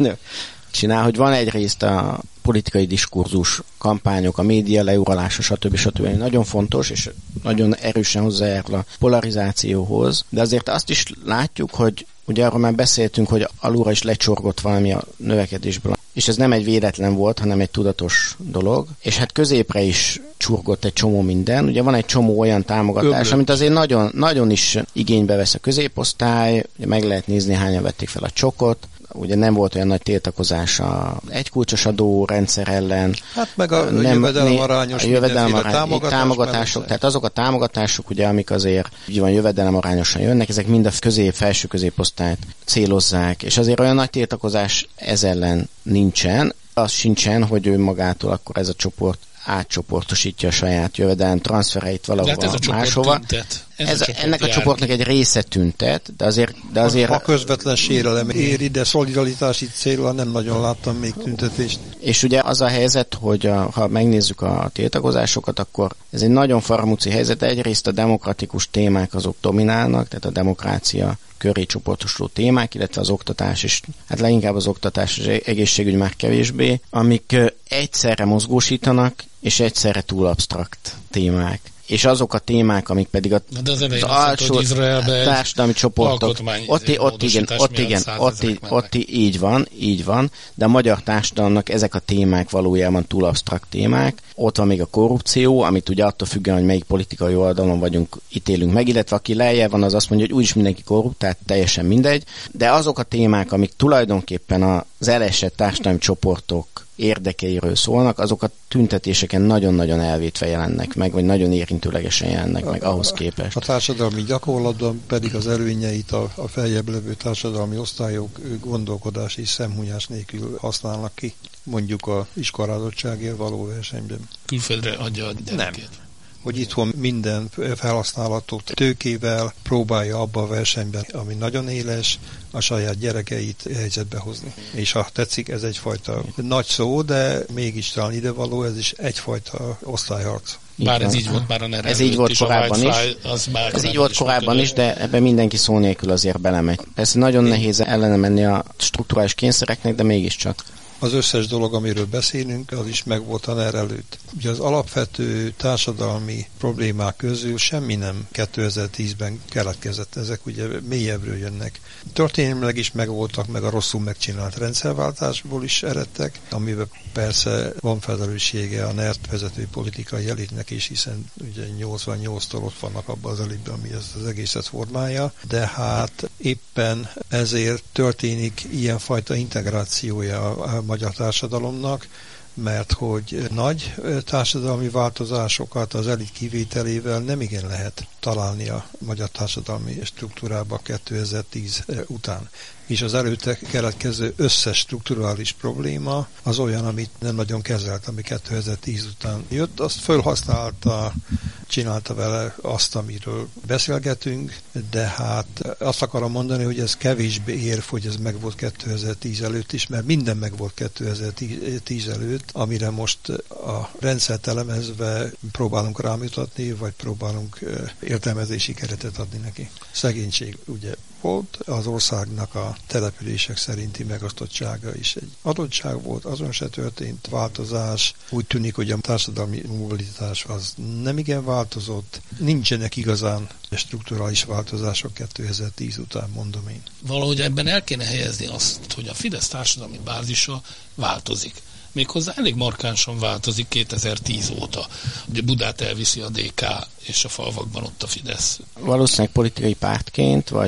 Speaker 3: Csinál, hogy van egyrészt a politikai diskurzus, kampányok, a média leuralása, stb. stb. Nagyon fontos, és nagyon erősen hozzájárul a polarizációhoz, de azért azt is látjuk, hogy ugye arról már beszéltünk, hogy alulra is lecsorgott valami a növekedésből, és ez nem egy véletlen volt, hanem egy tudatos dolog, és hát középre is csurgott egy csomó minden. Ugye van egy csomó olyan támogatás, Öblött. amit azért nagyon, nagyon is igénybe vesz a középosztály, ugye meg lehet nézni, hányan vették fel a csokot, ugye nem volt olyan nagy tiltakozás a egykulcsos adó rendszer ellen.
Speaker 2: Hát meg a jövedelemarányos
Speaker 3: támogatás támogatások, tehát azok a támogatások, ugye, amik azért így van jövedelemarányosan jönnek, ezek mind a közép, felső középosztályt célozzák, és azért olyan nagy tiltakozás ez ellen nincsen. Az sincsen, hogy ő magától akkor ez a csoport átcsoportosítja a saját jövedelem transfereit valahova máshova. Ez, a ennek a csoportnak egy része tüntet, de azért... De azért
Speaker 2: a, a közvetlen sérelem éri, de szolidaritási célra nem nagyon láttam még tüntetést.
Speaker 3: És ugye az a helyzet, hogy a, ha megnézzük a tiltakozásokat, akkor ez egy nagyon faramúci helyzet. Egyrészt a demokratikus témák azok dominálnak, tehát a demokrácia köré csoportosuló témák, illetve az oktatás is, hát leginkább az oktatás, az egészségügy már kevésbé, amik egyszerre mozgósítanak, és egyszerre túl absztrakt témák. És azok a témák, amik pedig a,
Speaker 1: de az, az
Speaker 3: alsó társadalmi csoportok, ott, ott igen, ott igen, ott, ott így van, így van, de a magyar társadalomnak ezek a témák valójában túl absztrakt témák. Ott van még a korrupció, amit ugye attól függően, hogy melyik politikai oldalon vagyunk, ítélünk meg, illetve aki lejjebb van, az azt mondja, hogy úgyis mindenki korrupt, tehát teljesen mindegy. De azok a témák, amik tulajdonképpen az elesett társadalmi csoportok érdekeiről szólnak, azok a tüntetéseken nagyon-nagyon elvétve jelennek meg, vagy nagyon érintőlegesen jelennek meg ahhoz képest.
Speaker 2: A társadalmi gyakorlatban pedig az előnyeit a, a feljebb levő társadalmi osztályok gondolkodási szemhúnyás nélkül használnak ki, mondjuk a iskolázottságért való versenyben.
Speaker 1: Külföldre adja a gyerekét. Nem.
Speaker 2: Hogy itthon minden felhasználatot tőkével próbálja abba a versenyben, ami nagyon éles, a saját gyerekeit helyzetbe hozni. És ha tetszik, ez egyfajta nagy szó, de mégis talán idevaló, ez is egyfajta osztályharc.
Speaker 1: Bár ez így volt már a NER
Speaker 3: Ez így volt korábban is. Az ez így volt korábban is, de ebben mindenki szó nélkül azért belemegy. Persze nagyon nehéz ellene menni a strukturális kényszereknek, de mégiscsak.
Speaker 2: Az összes dolog, amiről beszélünk, az is megvolt a NER előtt. Ugye az alapvető társadalmi problémák közül semmi nem kétezer-tízben keletkezett, ezek ugye mélyebbről jönnek. Történelmileg is megvoltak, meg a rosszul megcsinált rendszerváltásból is eredtek, amiben persze van felelőssége a NER-t vezető politikai elitnek is, hiszen ugye nyolcvannyolctól ott vannak abban az elitben, ami ezt az egészet formálja, de hát éppen ezért történik ilyenfajta integrációja a magyar társadalomnak, mert hogy nagy társadalmi változásokat az elit kivételével nem igen lehet találni a magyar társadalmi struktúrába kétezer-tíz után. És az előtte keletkező összes strukturális probléma az olyan, amit nem nagyon kezelt, ami kétezer-tíz után jött, azt fölhasználta, csinálta vele azt, amiről beszélgetünk, de hát azt akarom mondani, hogy ez kevésbé ér, hogy ez megvolt kétezer-tíz előtt is, mert minden megvolt kétezer-tíz előtt, amire most a rendszert elemezve próbálunk rámutatni, vagy próbálunk értelmezési keretet adni neki. Szegénység ugye volt, az országnak a települések szerinti megosztottsága is egy adottság volt, azon se történt változás. Úgy tűnik, hogy a társadalmi mobilitás az nem igen változott. Nincsenek igazán strukturális változások kétezer-tíz után, mondom én.
Speaker 1: Valahogy ebben el kéne helyezni azt, hogy a Fidesz társadalmi bázisa változik. Méghozzá elég markánsan változik kétezer-tíz óta. Ugye Budát elviszi a dé ká, és a falvakban ott a Fidesz.
Speaker 3: Valószínűleg politikai pártként, vagy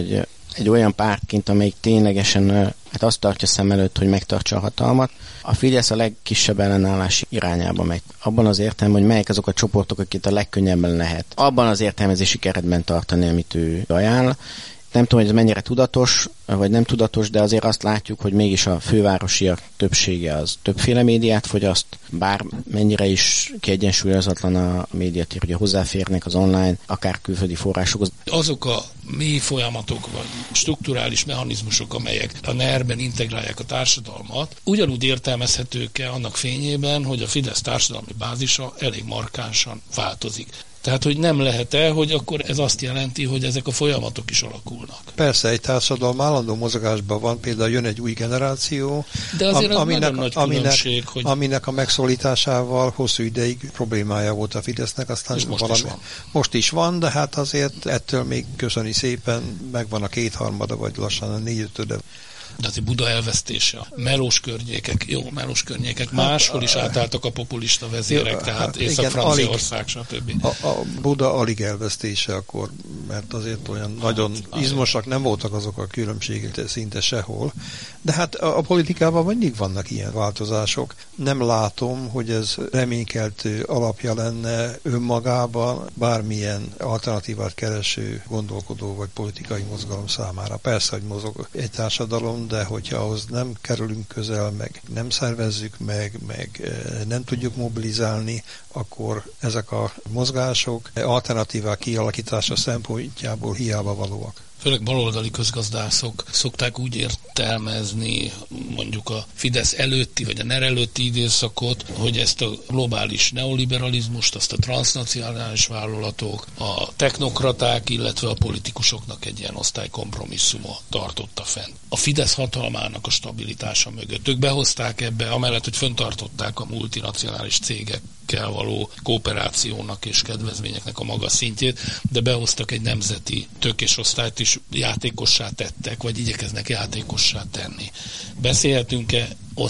Speaker 3: egy olyan pártként, amelyik ténylegesen hát azt tartja szem előtt, hogy megtartsa a hatalmat. A Fidesz a legkisebb ellenállás irányába megy. Abban az értelemben, hogy melyek azok a csoportok, akik a legkönnyebben lehet abban az értelmezési keretben tartani, amit ő ajánl. Nem tudom, hogy ez mennyire tudatos, vagy nem tudatos, de azért azt látjuk, hogy mégis a fővárosiak többsége az többféle médiát fogyaszt, bár mennyire is kiegyensúlyozatlan a médiatér, ugye hozzáférnek az online, akár külföldi forrásokhoz.
Speaker 1: Azok a mély folyamatok, vagy strukturális mechanizmusok, amelyek a nerben integrálják a társadalmat, ugyanúgy értelmezhetők-e annak fényében, hogy a Fidesz társadalmi bázisa elég markánsan változik. Tehát, hogy nem lehet-e, hogy akkor ez azt jelenti, hogy ezek a folyamatok is alakulnak.
Speaker 2: Persze, egy társadalom állandó mozgásban van, például jön egy új generáció,
Speaker 1: de azért
Speaker 2: am, aminek,
Speaker 1: nagy
Speaker 2: aminek,
Speaker 1: hogy...
Speaker 2: aminek a megszólításával hosszú ideig problémája volt a Fidesznek, aztán
Speaker 1: most
Speaker 2: valami,
Speaker 1: is van.
Speaker 2: Most is van, de hát azért ettől még köszöni szépen, megvan a kétharmada, vagy lassan a négyötöde.
Speaker 1: De azért Buda elvesztése, a melós környékek, jó, melós környékek, máshol is átálltak a populista vezérek, jó, tehát hát Észak-Franciaország, stb.
Speaker 2: A, a Buda alig elvesztése akkor, mert azért olyan hát, nagyon izmosak nem voltak azok a különbségek szinte sehol. De hát a, a politikában mindig vannak ilyen változások. Nem látom, hogy ez reménykeltő alapja lenne önmagában bármilyen alternatívát kereső gondolkodó vagy politikai mozgalom számára. Persze, hogy mozog egy társadalom, de hogyha ahhoz nem kerülünk közel, meg nem szervezzük meg, meg nem tudjuk mobilizálni, akkor ezek a mozgások alternatívák kialakítása szempontjából hiába valóak.
Speaker 1: Főleg baloldali közgazdászok szokták úgy értelmezni mondjuk a Fidesz előtti vagy a NER előtti időszakot, hogy ezt a globális neoliberalizmust, azt a transznacionális vállalatok, a technokraták, illetve a politikusoknak egy ilyen osztálykompromisszuma tartotta fenn. A Fidesz hatalmának a stabilitása mögött. Ők behozták ebbe, amellett, hogy föntartották a multinacionális cégekkel való kooperációnak és kedvezményeknek a magas szintjét, de behoztak egy nemzeti tőkésosztályt is, játékossá tettek, vagy igyekeznek játékossá tenni. Beszélhetünk-e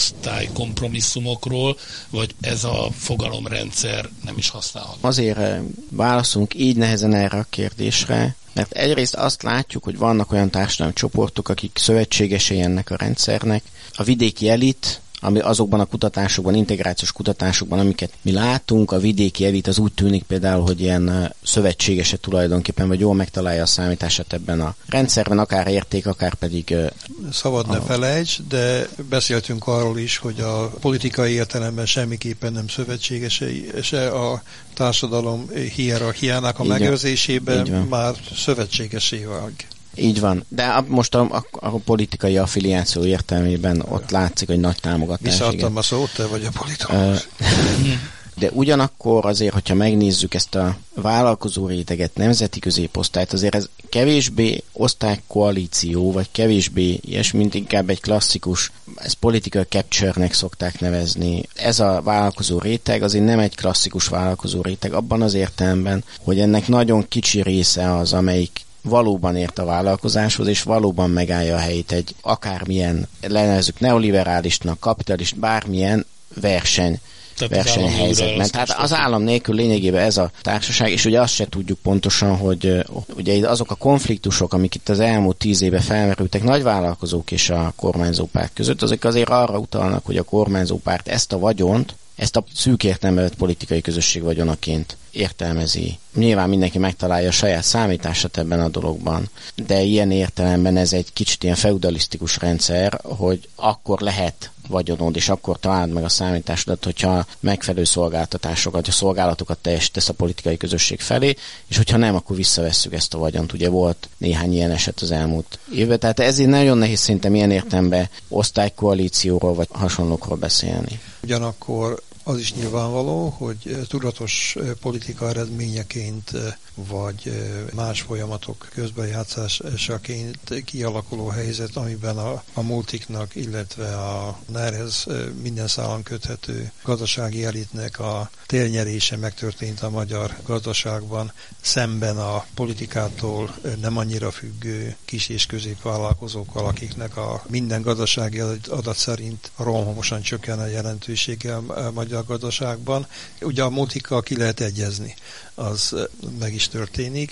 Speaker 1: osztálykompromisszumokról, vagy ez a fogalomrendszer nem is használható?
Speaker 3: Azért válaszunk így nehezen erre a kérdésre, mert egyrészt azt látjuk, hogy vannak olyan társadalmi csoportok, akik szövetségesei ennek a rendszernek. A vidéki elit, ami azokban a kutatásokban, integrációs kutatásokban, amiket mi látunk, a vidéki elit az úgy tűnik például, hogy ilyen szövetségese tulajdonképpen, vagy jól megtalálja a számítását ebben a rendszerben, akár érték, akár pedig...
Speaker 2: Szabad ne a... felejts, de beszéltünk arról is, hogy a politikai értelemben semmiképpen nem szövetségesei, se a társadalom hierarchiának a megőrzésében már szövetségesé válik.
Speaker 3: Így van, de most a, a, a politikai affiliáció értelmében ott látszik, hogy nagy támogatás.
Speaker 2: Visszaadtam a szót, te vagy a politikus.
Speaker 3: De ugyanakkor azért, hogyha megnézzük ezt a vállalkozó réteget, nemzeti középosztályt, azért ez kevésbé osztálykoalíció, vagy kevésbé ilyes, mint inkább egy klasszikus, ez political capture-nek szokták nevezni. Ez a vállalkozó réteg azért nem egy klasszikus vállalkozó réteg, abban az értelemben, hogy ennek nagyon kicsi része az, amelyik valóban ért a vállalkozáshoz, és valóban megállja a helyét egy akármilyen, lenevezzük neoliberálisnak, kapitalist, bármilyen verseny, versenyhelyzetben. Tehát az állam nélkül lényegében ez a társaság, és ugye azt se tudjuk pontosan, hogy ugye azok a konfliktusok, amik itt az elmúlt tíz éve felmerültek nagyvállalkozók és a kormányzó párt között, azok azért arra utalnak, hogy a kormányzó párt ezt a vagyont, ezt a szűk értelmezett politikai közösség vagyonaként értelmezi. Nyilván mindenki megtalálja a saját számítását ebben a dologban, de ilyen értelemben ez egy kicsit ilyen feudalisztikus rendszer, hogy akkor lehet vagyonod, és akkor találd meg a számításodat, hogyha megfelelő szolgáltatásokat, a szolgálatokat teljesítesz a politikai közösség felé, és hogyha nem, akkor visszavesszük ezt a vagyont. Ugye volt néhány ilyen eset az elmúlt évben, tehát ezért nagyon nehéz szerintem ilyen értelemben osztálykoalícióról vagy hasonlókról beszélni.
Speaker 2: Ugyanakkor az is nyilvánvaló, hogy tudatos politika eredményeként vagy más folyamatok közbejátszásaként kialakuló helyzet, amiben a, a multiknak, illetve a NER-hez minden szálon köthető gazdasági elitnek a térnyerése megtörtént a magyar gazdaságban, szemben a politikától nem annyira függő kis és középvállalkozókkal, akiknek a minden gazdasági adat szerint rohamosan csökken a jelentősége a magyar gazdaságban. Ugye a multikkal ki lehet egyezni, az meg is történik.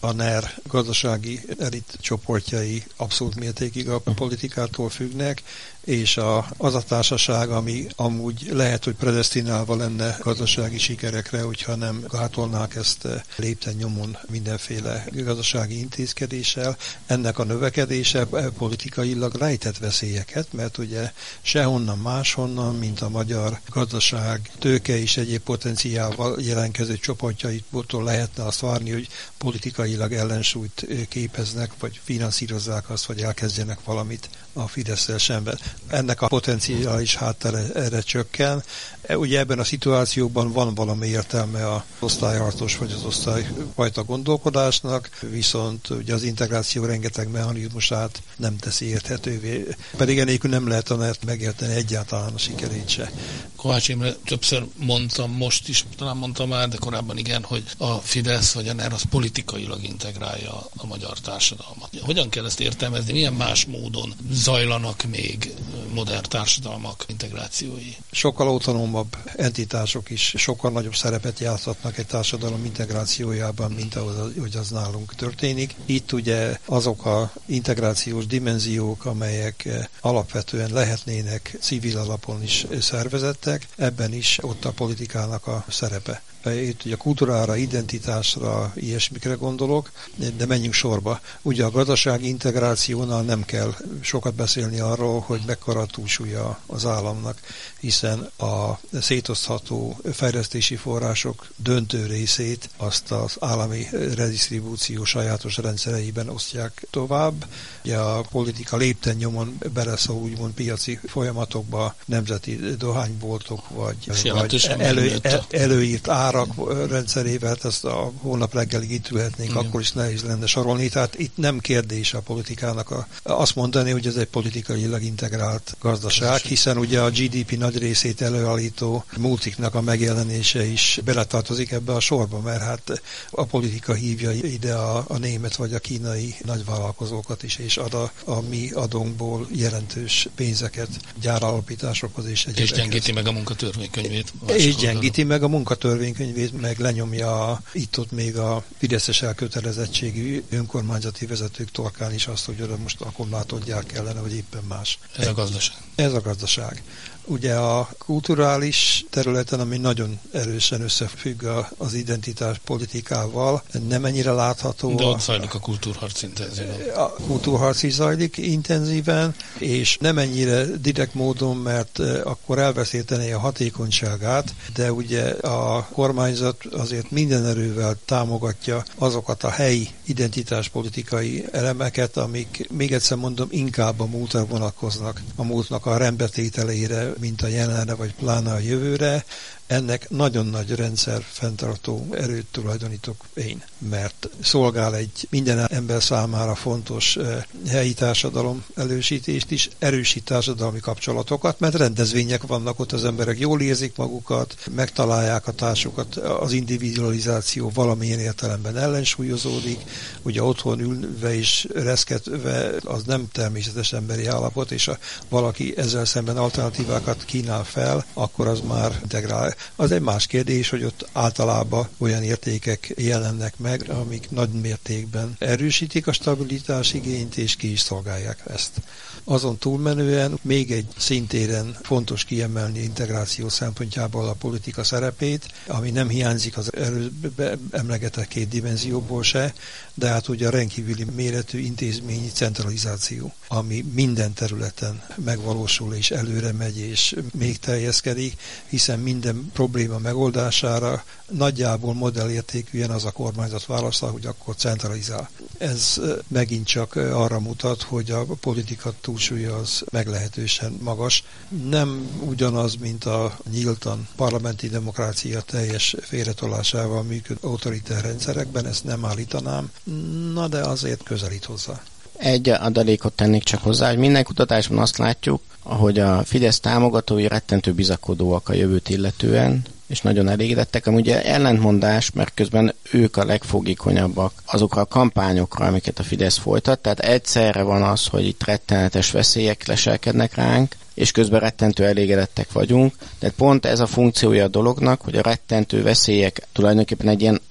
Speaker 2: A NER gazdasági elit csoportjai abszolút mértékig a politikától függnek, és a, az a társaság, ami amúgy lehet, hogy predesztinálva lenne gazdasági sikerekre, hogyha nem gátolnák ezt lépten nyomon mindenféle gazdasági intézkedéssel. Ennek a növekedése politikailag rejtett veszélyeket, mert ugye sehonnan máshonnan, mint a magyar gazdaság tőke és egyéb potenciálval jelentkező csoportjaitól lehetne azt várni, hogy politikailag ellensúlyt képeznek, vagy finanszírozzák azt, vagy elkezdjenek valamit a Fidesz-szel szemben. Ennek a potenciális háttere erre csökken. Ugye ebben a szituációban van valami értelme az osztályharcos vagy az osztályfajta gondolkodásnak, viszont ugye az integráció rengeteg mechanizmusát nem teszi érthetővé. Pedig enélkül nem lehet a NER-t megérteni egyáltalán a sikerét se.
Speaker 1: Kovács Imre, többször mondtam, most is talán mondtam már, de korábban igen, hogy a Fidesz vagy a NER az politikailag integrálja a magyar társadalmat. Hogyan kell ezt értelmezni? Milyen más módon zajlanak még modern társadalmak integrációi?
Speaker 2: Sokkal autonómabb entitások is sokkal nagyobb szerepet játszhatnak egy társadalom integrációjában, mint ahogy az nálunk történik. Itt ugye azok a integrációs dimenziók, amelyek alapvetően lehetnének civil alapon is szervezettek, ebben is ott a politikának a szerepe. Itt ugye a kultúrára, identitásra, ilyesmikre gondolok, de menjünk sorba. Ugye a gazdasági integrációnál nem kell sokat beszélni arról, hogy mekkora túlsúlya az államnak, hiszen a szétosztható fejlesztési források döntő részét azt az állami redisztribúció sajátos rendszereiben osztják tovább. Ugye a politika lépten nyomon beleszól úgymond piaci folyamatokba, nemzeti dohányboltok, vagy, vagy elő, el, előírt árak rendszerével, ezt a holnap reggelig itt ülhetnénk, igen. Akkor is nehéz lenne sorolni. Tehát itt nem kérdés a politikának a, azt mondani, hogy ez egy politikailag integrált gazdaság, hiszen ugye a gé dé pé nagy részét előállító multiknak a megjelenése is beletartozik ebbe a sorba, mert hát a politika hívja ide a, a német vagy a kínai nagyvállalkozókat is, és ad a, a mi adónkból jelentős pénzeket gyáralapításokhoz és egyébként.
Speaker 1: És gyengíti meg a munkatörvénykönyvét.
Speaker 2: És gyengíti meg a munkatörvénykönyvét, meg lenyomja a, itt-ott még a fideszes elkötelezettségű önkormányzati vezetők torkán is azt, hogy oda most akkumulátorgyár kellene, vagy éppen más.
Speaker 1: Ez a gazdaság.
Speaker 2: Ez a gazdaság. Ugye a kulturális területen, ami nagyon erősen összefügg az identitás politikával, nem ennyire látható.
Speaker 1: De ott zajlik a kultúrharc intenzíven.
Speaker 2: A kultúrharc is zajlik intenzíven, és nem ennyire direkt módon, mert akkor elveszítené a hatékonyságát, de ugye a kormányzat azért minden erővel támogatja azokat a helyi identitáspolitikai elemeket, amik, még egyszer mondom, inkább a múltra vonatkoznak, a múltnak a rendbetételére, mint a jelenre, vagy pláne a jövőre. Ennek nagyon nagy rendszer fenntartó erőt tulajdonítok én, mert szolgál egy minden ember számára fontos eh, helyi társadalom elősítést is, erősít társadalmi kapcsolatokat, mert rendezvények vannak ott, az emberek jól érzik magukat, megtalálják a társukat, az individualizáció valamilyen értelemben ellensúlyozódik, ugye otthon ülve és reszketve az nem természetes emberi állapot, és ha valaki ezzel szemben alternatívákat kínál fel, akkor az már integrál. Az egy más kérdés, hogy ott általában olyan értékek jelennek meg, amik nagy mértékben erősítik a stabilitás igényt, és ki is szolgálják ezt. Azon túlmenően még egy szintéren fontos kiemelni integráció szempontjából a politika szerepét, ami nem hiányzik az előbb emlegetett két dimenzióból se, de hát ugye a rendkívüli méretű intézményi centralizáció, ami minden területen megvalósul és előre megy és még terjeszkedik, hiszen minden probléma megoldására nagyjából modellértékűen az a kormányzat válasza, hogy akkor centralizál. Ez megint csak arra mutat, hogy a politika túlsúlya az meglehetősen magas. Nem ugyanaz, mint a nyíltan parlamenti demokrácia teljes félretolásával működő autoritár rendszerekben, ezt nem állítanám, na de azért közelít hozzá.
Speaker 3: Egy adalékot tennék csak hozzá, hogy minden kutatásban azt látjuk, ahogy a Fidesz támogatói rettentő bizakodóak a jövőt illetően, és nagyon elégedettek. Amúgy ellentmondás, mert közben ők a legfogékonyabbak azokra a kampányokra, amiket a Fidesz folytat. Tehát egyszerre van az, hogy itt rettenetes veszélyek leselkednek ránk, és közben rettentő elégedettek vagyunk. Tehát pont ez a funkciója a dolognak, hogy a rettentő veszélyek tulajdonképpen egy ilyen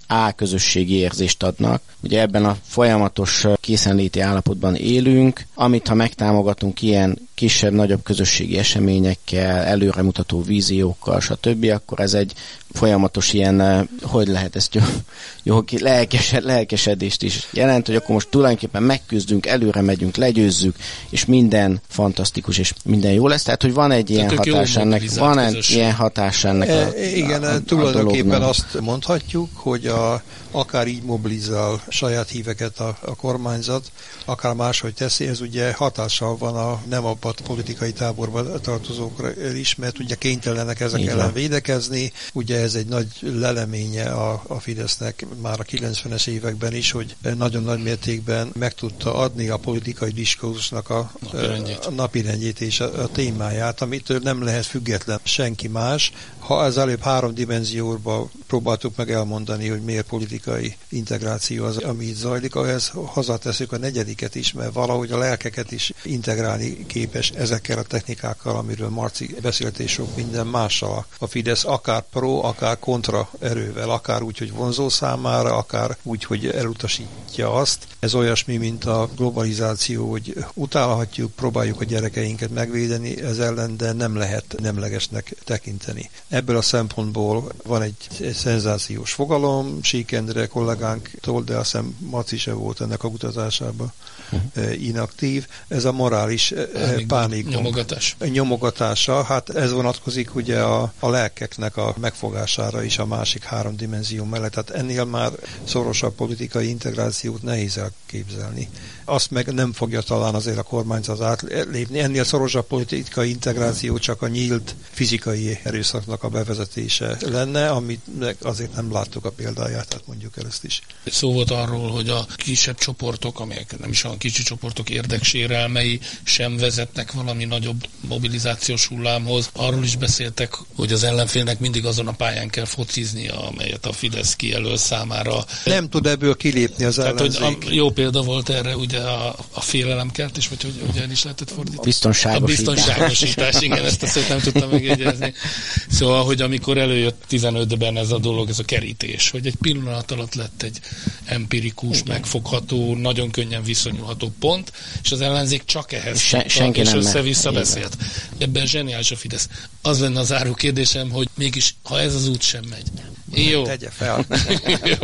Speaker 3: á közösségi érzést adnak. Ugye ebben a folyamatos készenléti állapotban élünk, amit ha megtámogatunk ilyen kisebb-nagyobb közösségi eseményekkel, előremutató víziókkal, stb., akkor ez egy folyamatos ilyen, hogy lehet ezt jó, jó lelkesed, lelkesedést is jelent, hogy akkor most tulajdonképpen megküzdünk, előre megyünk, legyőzzük, és minden fantasztikus, és minden jó lesz. Tehát, hogy van egy ilyen hatás ennek, van egy ilyen hatás ennek a,
Speaker 2: e, Igen,
Speaker 3: a, a,
Speaker 2: tulajdonképpen
Speaker 3: a
Speaker 2: azt mondhatjuk, hogy a, akár így mobilizál saját híveket a, a kormányzat, akár máshogy teszi, ez ugye hatással van a nem abban a politikai táborba tartozókra is, mert ugye kénytelenek ezek
Speaker 3: Igen.
Speaker 2: ellen védekezni. Ugye ez egy nagy leleménye a, a Fidesznek már a kilencvenes években is, hogy nagyon nagy mértékben meg tudta adni a politikai diskurzusnak a napirendjét, a napirendjét és a, a témáját, amitől nem lehet független senki más. Ha az előbb három dimenzióban próbáltuk meg elmondani, hogy miért politikai integráció az, ami itt zajlik, ahhez hazateszünk a negyediket is, mert valahogy a lelkeket is integrálni képes ezekkel a technikákkal, amiről Marci beszélt, és sok minden mással. A Fidesz akár pro, akár kontra erővel, akár úgy, hogy vonzó számára, akár úgy, hogy elutasítja azt. Ez olyasmi, mint a globalizáció, hogy utálhatjuk, próbáljuk a gyerekeinket megvédeni ez ellen, de nem lehet nemlegesnek tekinteni. Ebből a szempontból van egy, egy szenzációs fogalom, Sík Endre kollégánktól, de azt hiszem Maci se volt ennek a kutatásában uh-huh. inaktív. Ez a morális pánik
Speaker 1: nyomogatás.
Speaker 2: nyomogatása. Hát ez vonatkozik ugye a, a lelkeknek a megfogására is a másik három dimenzió mellett. Tehát ennél már szorosabb politikai integrációt nehéz elképzelni. Azt meg nem fogja talán azért a kormányzat átlépni. Ennél szorosabb politikai integráció csak a nyílt fizikai erőszaknak a bevezetése lenne, amit azért nem láttuk a példáját, tehát mondjuk el ezt is.
Speaker 1: Szó volt arról, hogy a kisebb csoportok, amelyek nem is olyan kicsi csoportok érdeksérelmei sem vezetnek valami nagyobb mobilizációs hullámhoz. Arról is beszéltek, hogy az ellenfélnek mindig azon a pályán kell fociznia, amelyet a Fidesz kijelöl számára.
Speaker 2: Nem tud ebből kilépni az
Speaker 1: Tehát,
Speaker 2: ellenzék.
Speaker 1: hogy a, jó példa volt erre ugye a, a félelemkeltés, vagy hogy ugye is lehetett fordítani?
Speaker 3: A biztonságosítás.
Speaker 1: A biztonságosítás, igen, ezt a szót nem tudtam megjegyezni. Szóval, hogy amikor előjött tizenötben ez a dolog, ez a kerítés, hogy egy pillanat alatt lett egy empirikus, igen. megfogható, nagyon könnyen viszonyulható pont, és az ellenzék csak ehhez
Speaker 3: Se,
Speaker 1: tudta,
Speaker 3: senki
Speaker 1: és
Speaker 3: nem
Speaker 1: össze-vissza beszélt. Ebben zseniális a Fidesz. Az lenne a záró kérdésem, hogy mégis, ha ez az út sem megy. Jó.
Speaker 2: Tegye fel.
Speaker 1: Jó.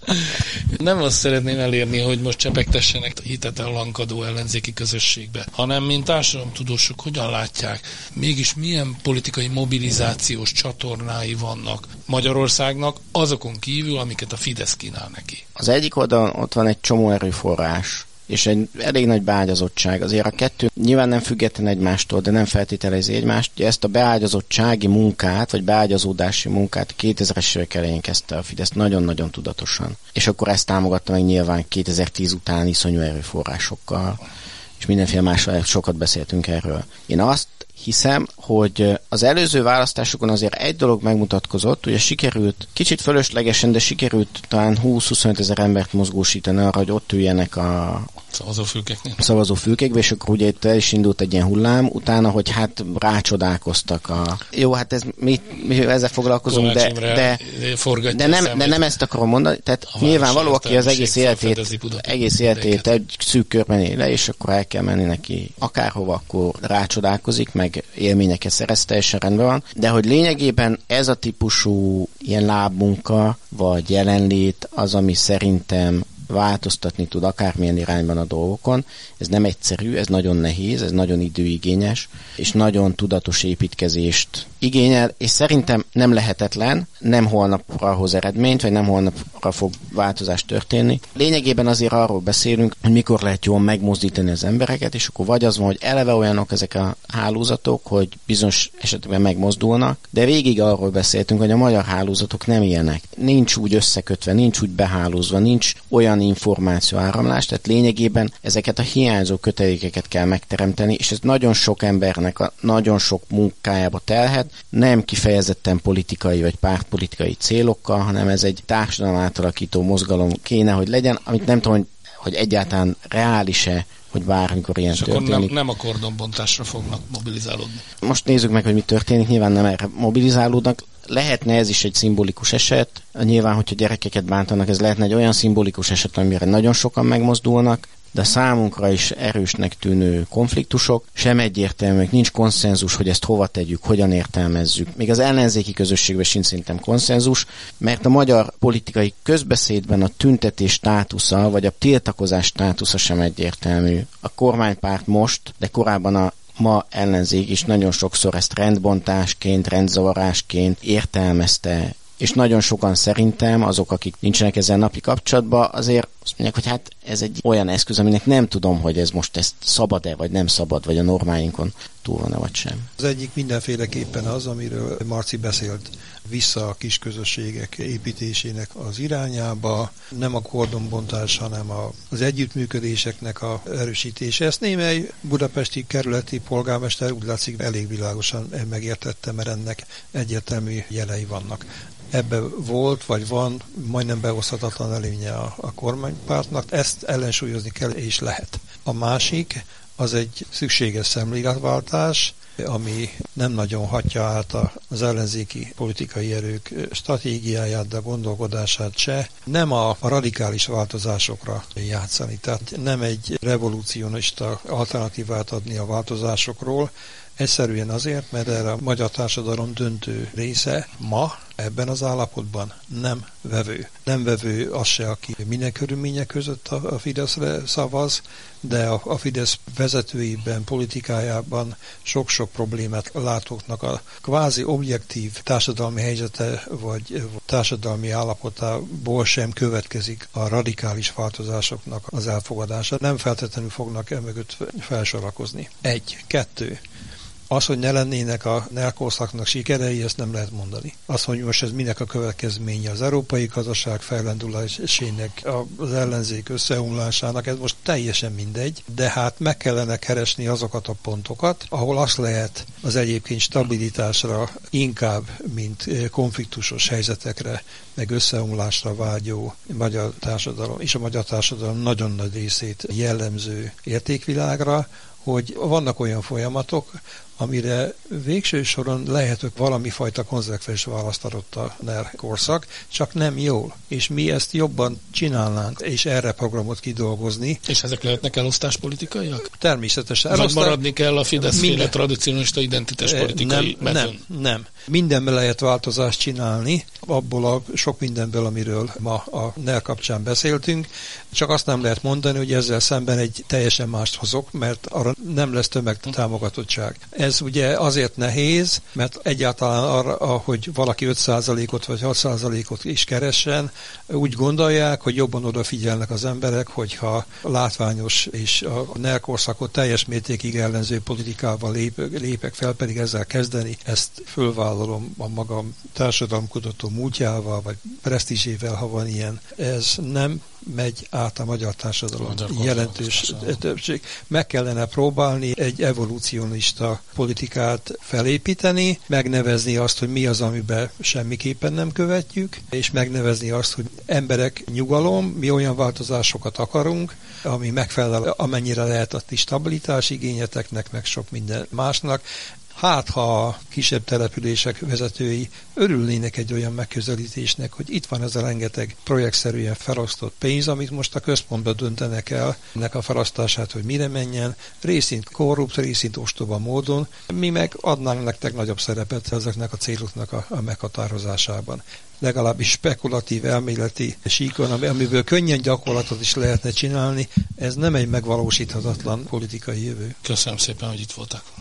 Speaker 1: Nem azt szeretném elérni, hogy most csepegtessenek hitet a lankadó ellenzéki közösségbe, hanem mint társadalomtudósok hogyan látják, mégis milyen politikai mobilizációs csatornái vannak Magyarországnak, azokon kívül, amiket a Fidesz kínál neki.
Speaker 3: Az egyik oldalon ott van egy csomó erőforrás, és egy elég nagy beágyazottság. Azért a kettő nyilván nem független egymástól, de nem feltételezi egymást. Ugye ezt a beágyazottsági munkát, vagy beágyazódási munkát kétezres évek elején kezdte a Fidesz nagyon-nagyon tudatosan. És akkor ezt támogatta meg nyilván kétezer-tíz után iszonyú erőforrásokkal, és mindenféle mással sokat beszéltünk erről. Én azt hiszem, hogy az előző választásokon azért egy dolog megmutatkozott, ugye sikerült, kicsit fölöslegesen, de sikerült talán húsz-huszonöt ezer embert mozgósítani arra, hogy ott üljenek a
Speaker 1: szavazófülkeknél.
Speaker 3: Szavazófülkekbe, és akkor ugye itt el is indult egy ilyen hullám, utána, hogy hát rácsodálkoztak a... Jó, hát ez, mi, mi ezzel foglalkozunk, de, de, de, nem, de nem ezt akarom mondani, tehát nyilvánvaló, aki az egész életét, egész életét egy szűk körben él le, és akkor el kell menni neki akárhova, akkor rácsodálkozik, meg élményeket szerez, teljesen rendben van, de hogy lényegében ez a típusú ilyen lábmunka, vagy jelenlét az, ami szerintem változtatni tud akármilyen irányban a dolgokon. Ez nem egyszerű, ez nagyon nehéz, ez nagyon időigényes, és nagyon tudatos építkezést igényel, és szerintem nem lehetetlen, nem holnapra hoz eredményt, vagy nem holnapra fog változás történni. Lényegében azért arról beszélünk, hogy mikor lehet jól megmozdítani az embereket, és akkor vagy az van, hogy eleve olyanok ezek a hálózatok, hogy bizonyos esetben megmozdulnak, de végig arról beszéltünk, hogy a magyar hálózatok nem ilyenek. Nincs úgy összekötve, nincs úgy behálózva, nincs olyan információ áramlás, tehát lényegében ezeket a hiányzó kötelékeket kell megteremteni, és ez nagyon sok embernek a nagyon sok munkájába telhet, nem kifejezetten politikai vagy pártpolitikai célokkal, hanem ez egy társadalom átalakító mozgalom kéne, hogy legyen, amit nem tudom, hogy, hogy egyáltalán reális-e hogy bármikor ilyen
Speaker 1: és
Speaker 3: történik.
Speaker 1: akkor nem, nem a kordonbontásra fognak mobilizálódni.
Speaker 3: Most nézzük meg, hogy mi történik. Nyilván nem erre mobilizálódnak. Lehetne ez is egy szimbolikus eset. Nyilván, hogyha gyerekeket bántanak, ez lehetne egy olyan szimbolikus eset, amire nagyon sokan megmozdulnak, de számunkra is erősnek tűnő konfliktusok, sem egyértelműek, nincs konszenzus, hogy ezt hova tegyük, hogyan értelmezzük. Még az ellenzéki közösségben sincs szerintem konszenzus, mert a magyar politikai közbeszédben a tüntetés státusza, vagy a tiltakozás státusza sem egyértelmű. A kormánypárt most, de korábban a ma ellenzék is nagyon sokszor ezt rendbontásként, rendzavarásként értelmezte, és nagyon sokan szerintem, azok, akik nincsenek ezzel napi kapcsolatban, azért azt mondják, hogy hát ez egy olyan eszköz, aminek nem tudom, hogy ez most ezt szabad-e, vagy nem szabad, vagy a normáinkon túl van-e, vagy sem.
Speaker 2: Az egyik mindenféleképpen az, amiről Marci beszélt, vissza a kisközösségek építésének az irányába, nem a kordonbontás, hanem az együttműködéseknek a erősítése. Ezt némely budapesti kerületi polgármester úgy látszik elég világosan megértette, mert ennek egyértelmű jelei vannak. Ebben volt, vagy van majdnem behozhatatlan előnye a, a kormánypártnak, ezt ellensúlyozni kell és lehet. A másik, az egy szükséges szemléletváltás, ami nem nagyon hatja át az ellenzéki politikai erők stratégiáját, de gondolkodását se. Nem a radikális változásokra játszani, tehát nem egy revolúcionista alternatívát adni a változásokról, egyszerűen azért, mert erre a magyar társadalom döntő része ma ebben az állapotban nem vevő. Nem vevő az se, aki minden körülmények között a Fideszre szavaz, de a, a Fidesz vezetőiben, politikájában sok-sok problémát látóknak a kvázi objektív társadalmi helyzete vagy társadalmi állapotából sem következik a radikális változásoknak az elfogadása. Nem feltétlenül fognak emögött felsorakozni. Egy, kettő. Az, hogy ne lennének a NER-korszaknak sikerei, ezt nem lehet mondani. Az, hogy most ez minek a következménye az európai gazdaság fejlendülésének, az ellenzék összeomlásának, ez most teljesen mindegy, de hát meg kellene keresni azokat a pontokat, ahol azt lehet az egyébként stabilitásra inkább, mint konfliktusos helyzetekre, meg összeomlásra vágyó magyar társadalom, és a magyar társadalom nagyon nagy részét jellemző értékvilágra, hogy vannak olyan folyamatok, amire végső soron lehet, hogy valami fajta konzekvens választ adott a NER korszak, csak nem jól. És mi ezt jobban csinálnánk, és erre programot kidolgozni.
Speaker 1: És ezek lehetnek elosztáspolitikaiak?
Speaker 2: Természetesen.
Speaker 1: Vagy Elosztás... maradni kell a Fidesz-féle tradicionalista identitáspolitikai
Speaker 2: nem, nem, nem. Mindenben lehet változást csinálni, abból a sok mindenből, amiről ma a NER kapcsán beszéltünk, csak azt nem lehet mondani, hogy ezzel szemben egy teljesen mást hozok, mert arra nem lesz tömegtámogatottság. Ez ugye azért nehéz, mert egyáltalán arra, hogy valaki öt százalékot vagy hat százalékot is keressen, úgy gondolják, hogy jobban odafigyelnek az emberek, hogyha látványos és a NER korszakot teljes mértékig ellenző politikával lép, lépek fel, pedig ezzel kezdeni, ezt fölvállalom a magam társadalomkutató múltjával, vagy presztízsével, ha van ilyen. Ez nem megy át a magyar társadalom magyar jelentős többség. Meg kellene próbálni egy evolúcionista politikát felépíteni, megnevezni azt, hogy mi az, amiben semmiképpen nem követjük, és megnevezni azt, hogy emberek, nyugalom, mi olyan változásokat akarunk, ami megfelel amennyire lehet a ti stabilitás igényeteknek, meg sok minden másnak. Hát, ha a kisebb települések vezetői örülnének egy olyan megközelítésnek, hogy itt van ez a rengeteg projektszerűen felosztott pénz, amit most a központba döntenek el, ennek a felosztását, hogy mire menjen, részint korrupt, részint ostoba módon, mi meg adnánk nektek nagyobb szerepet ezeknek a céloknak a, a meghatározásában. Legalábbis spekulatív elméleti síkon, amiből könnyen gyakorlatot is lehetne csinálni, ez nem egy megvalósíthatatlan politikai jövő.
Speaker 1: Köszönöm szépen, hogy itt voltak.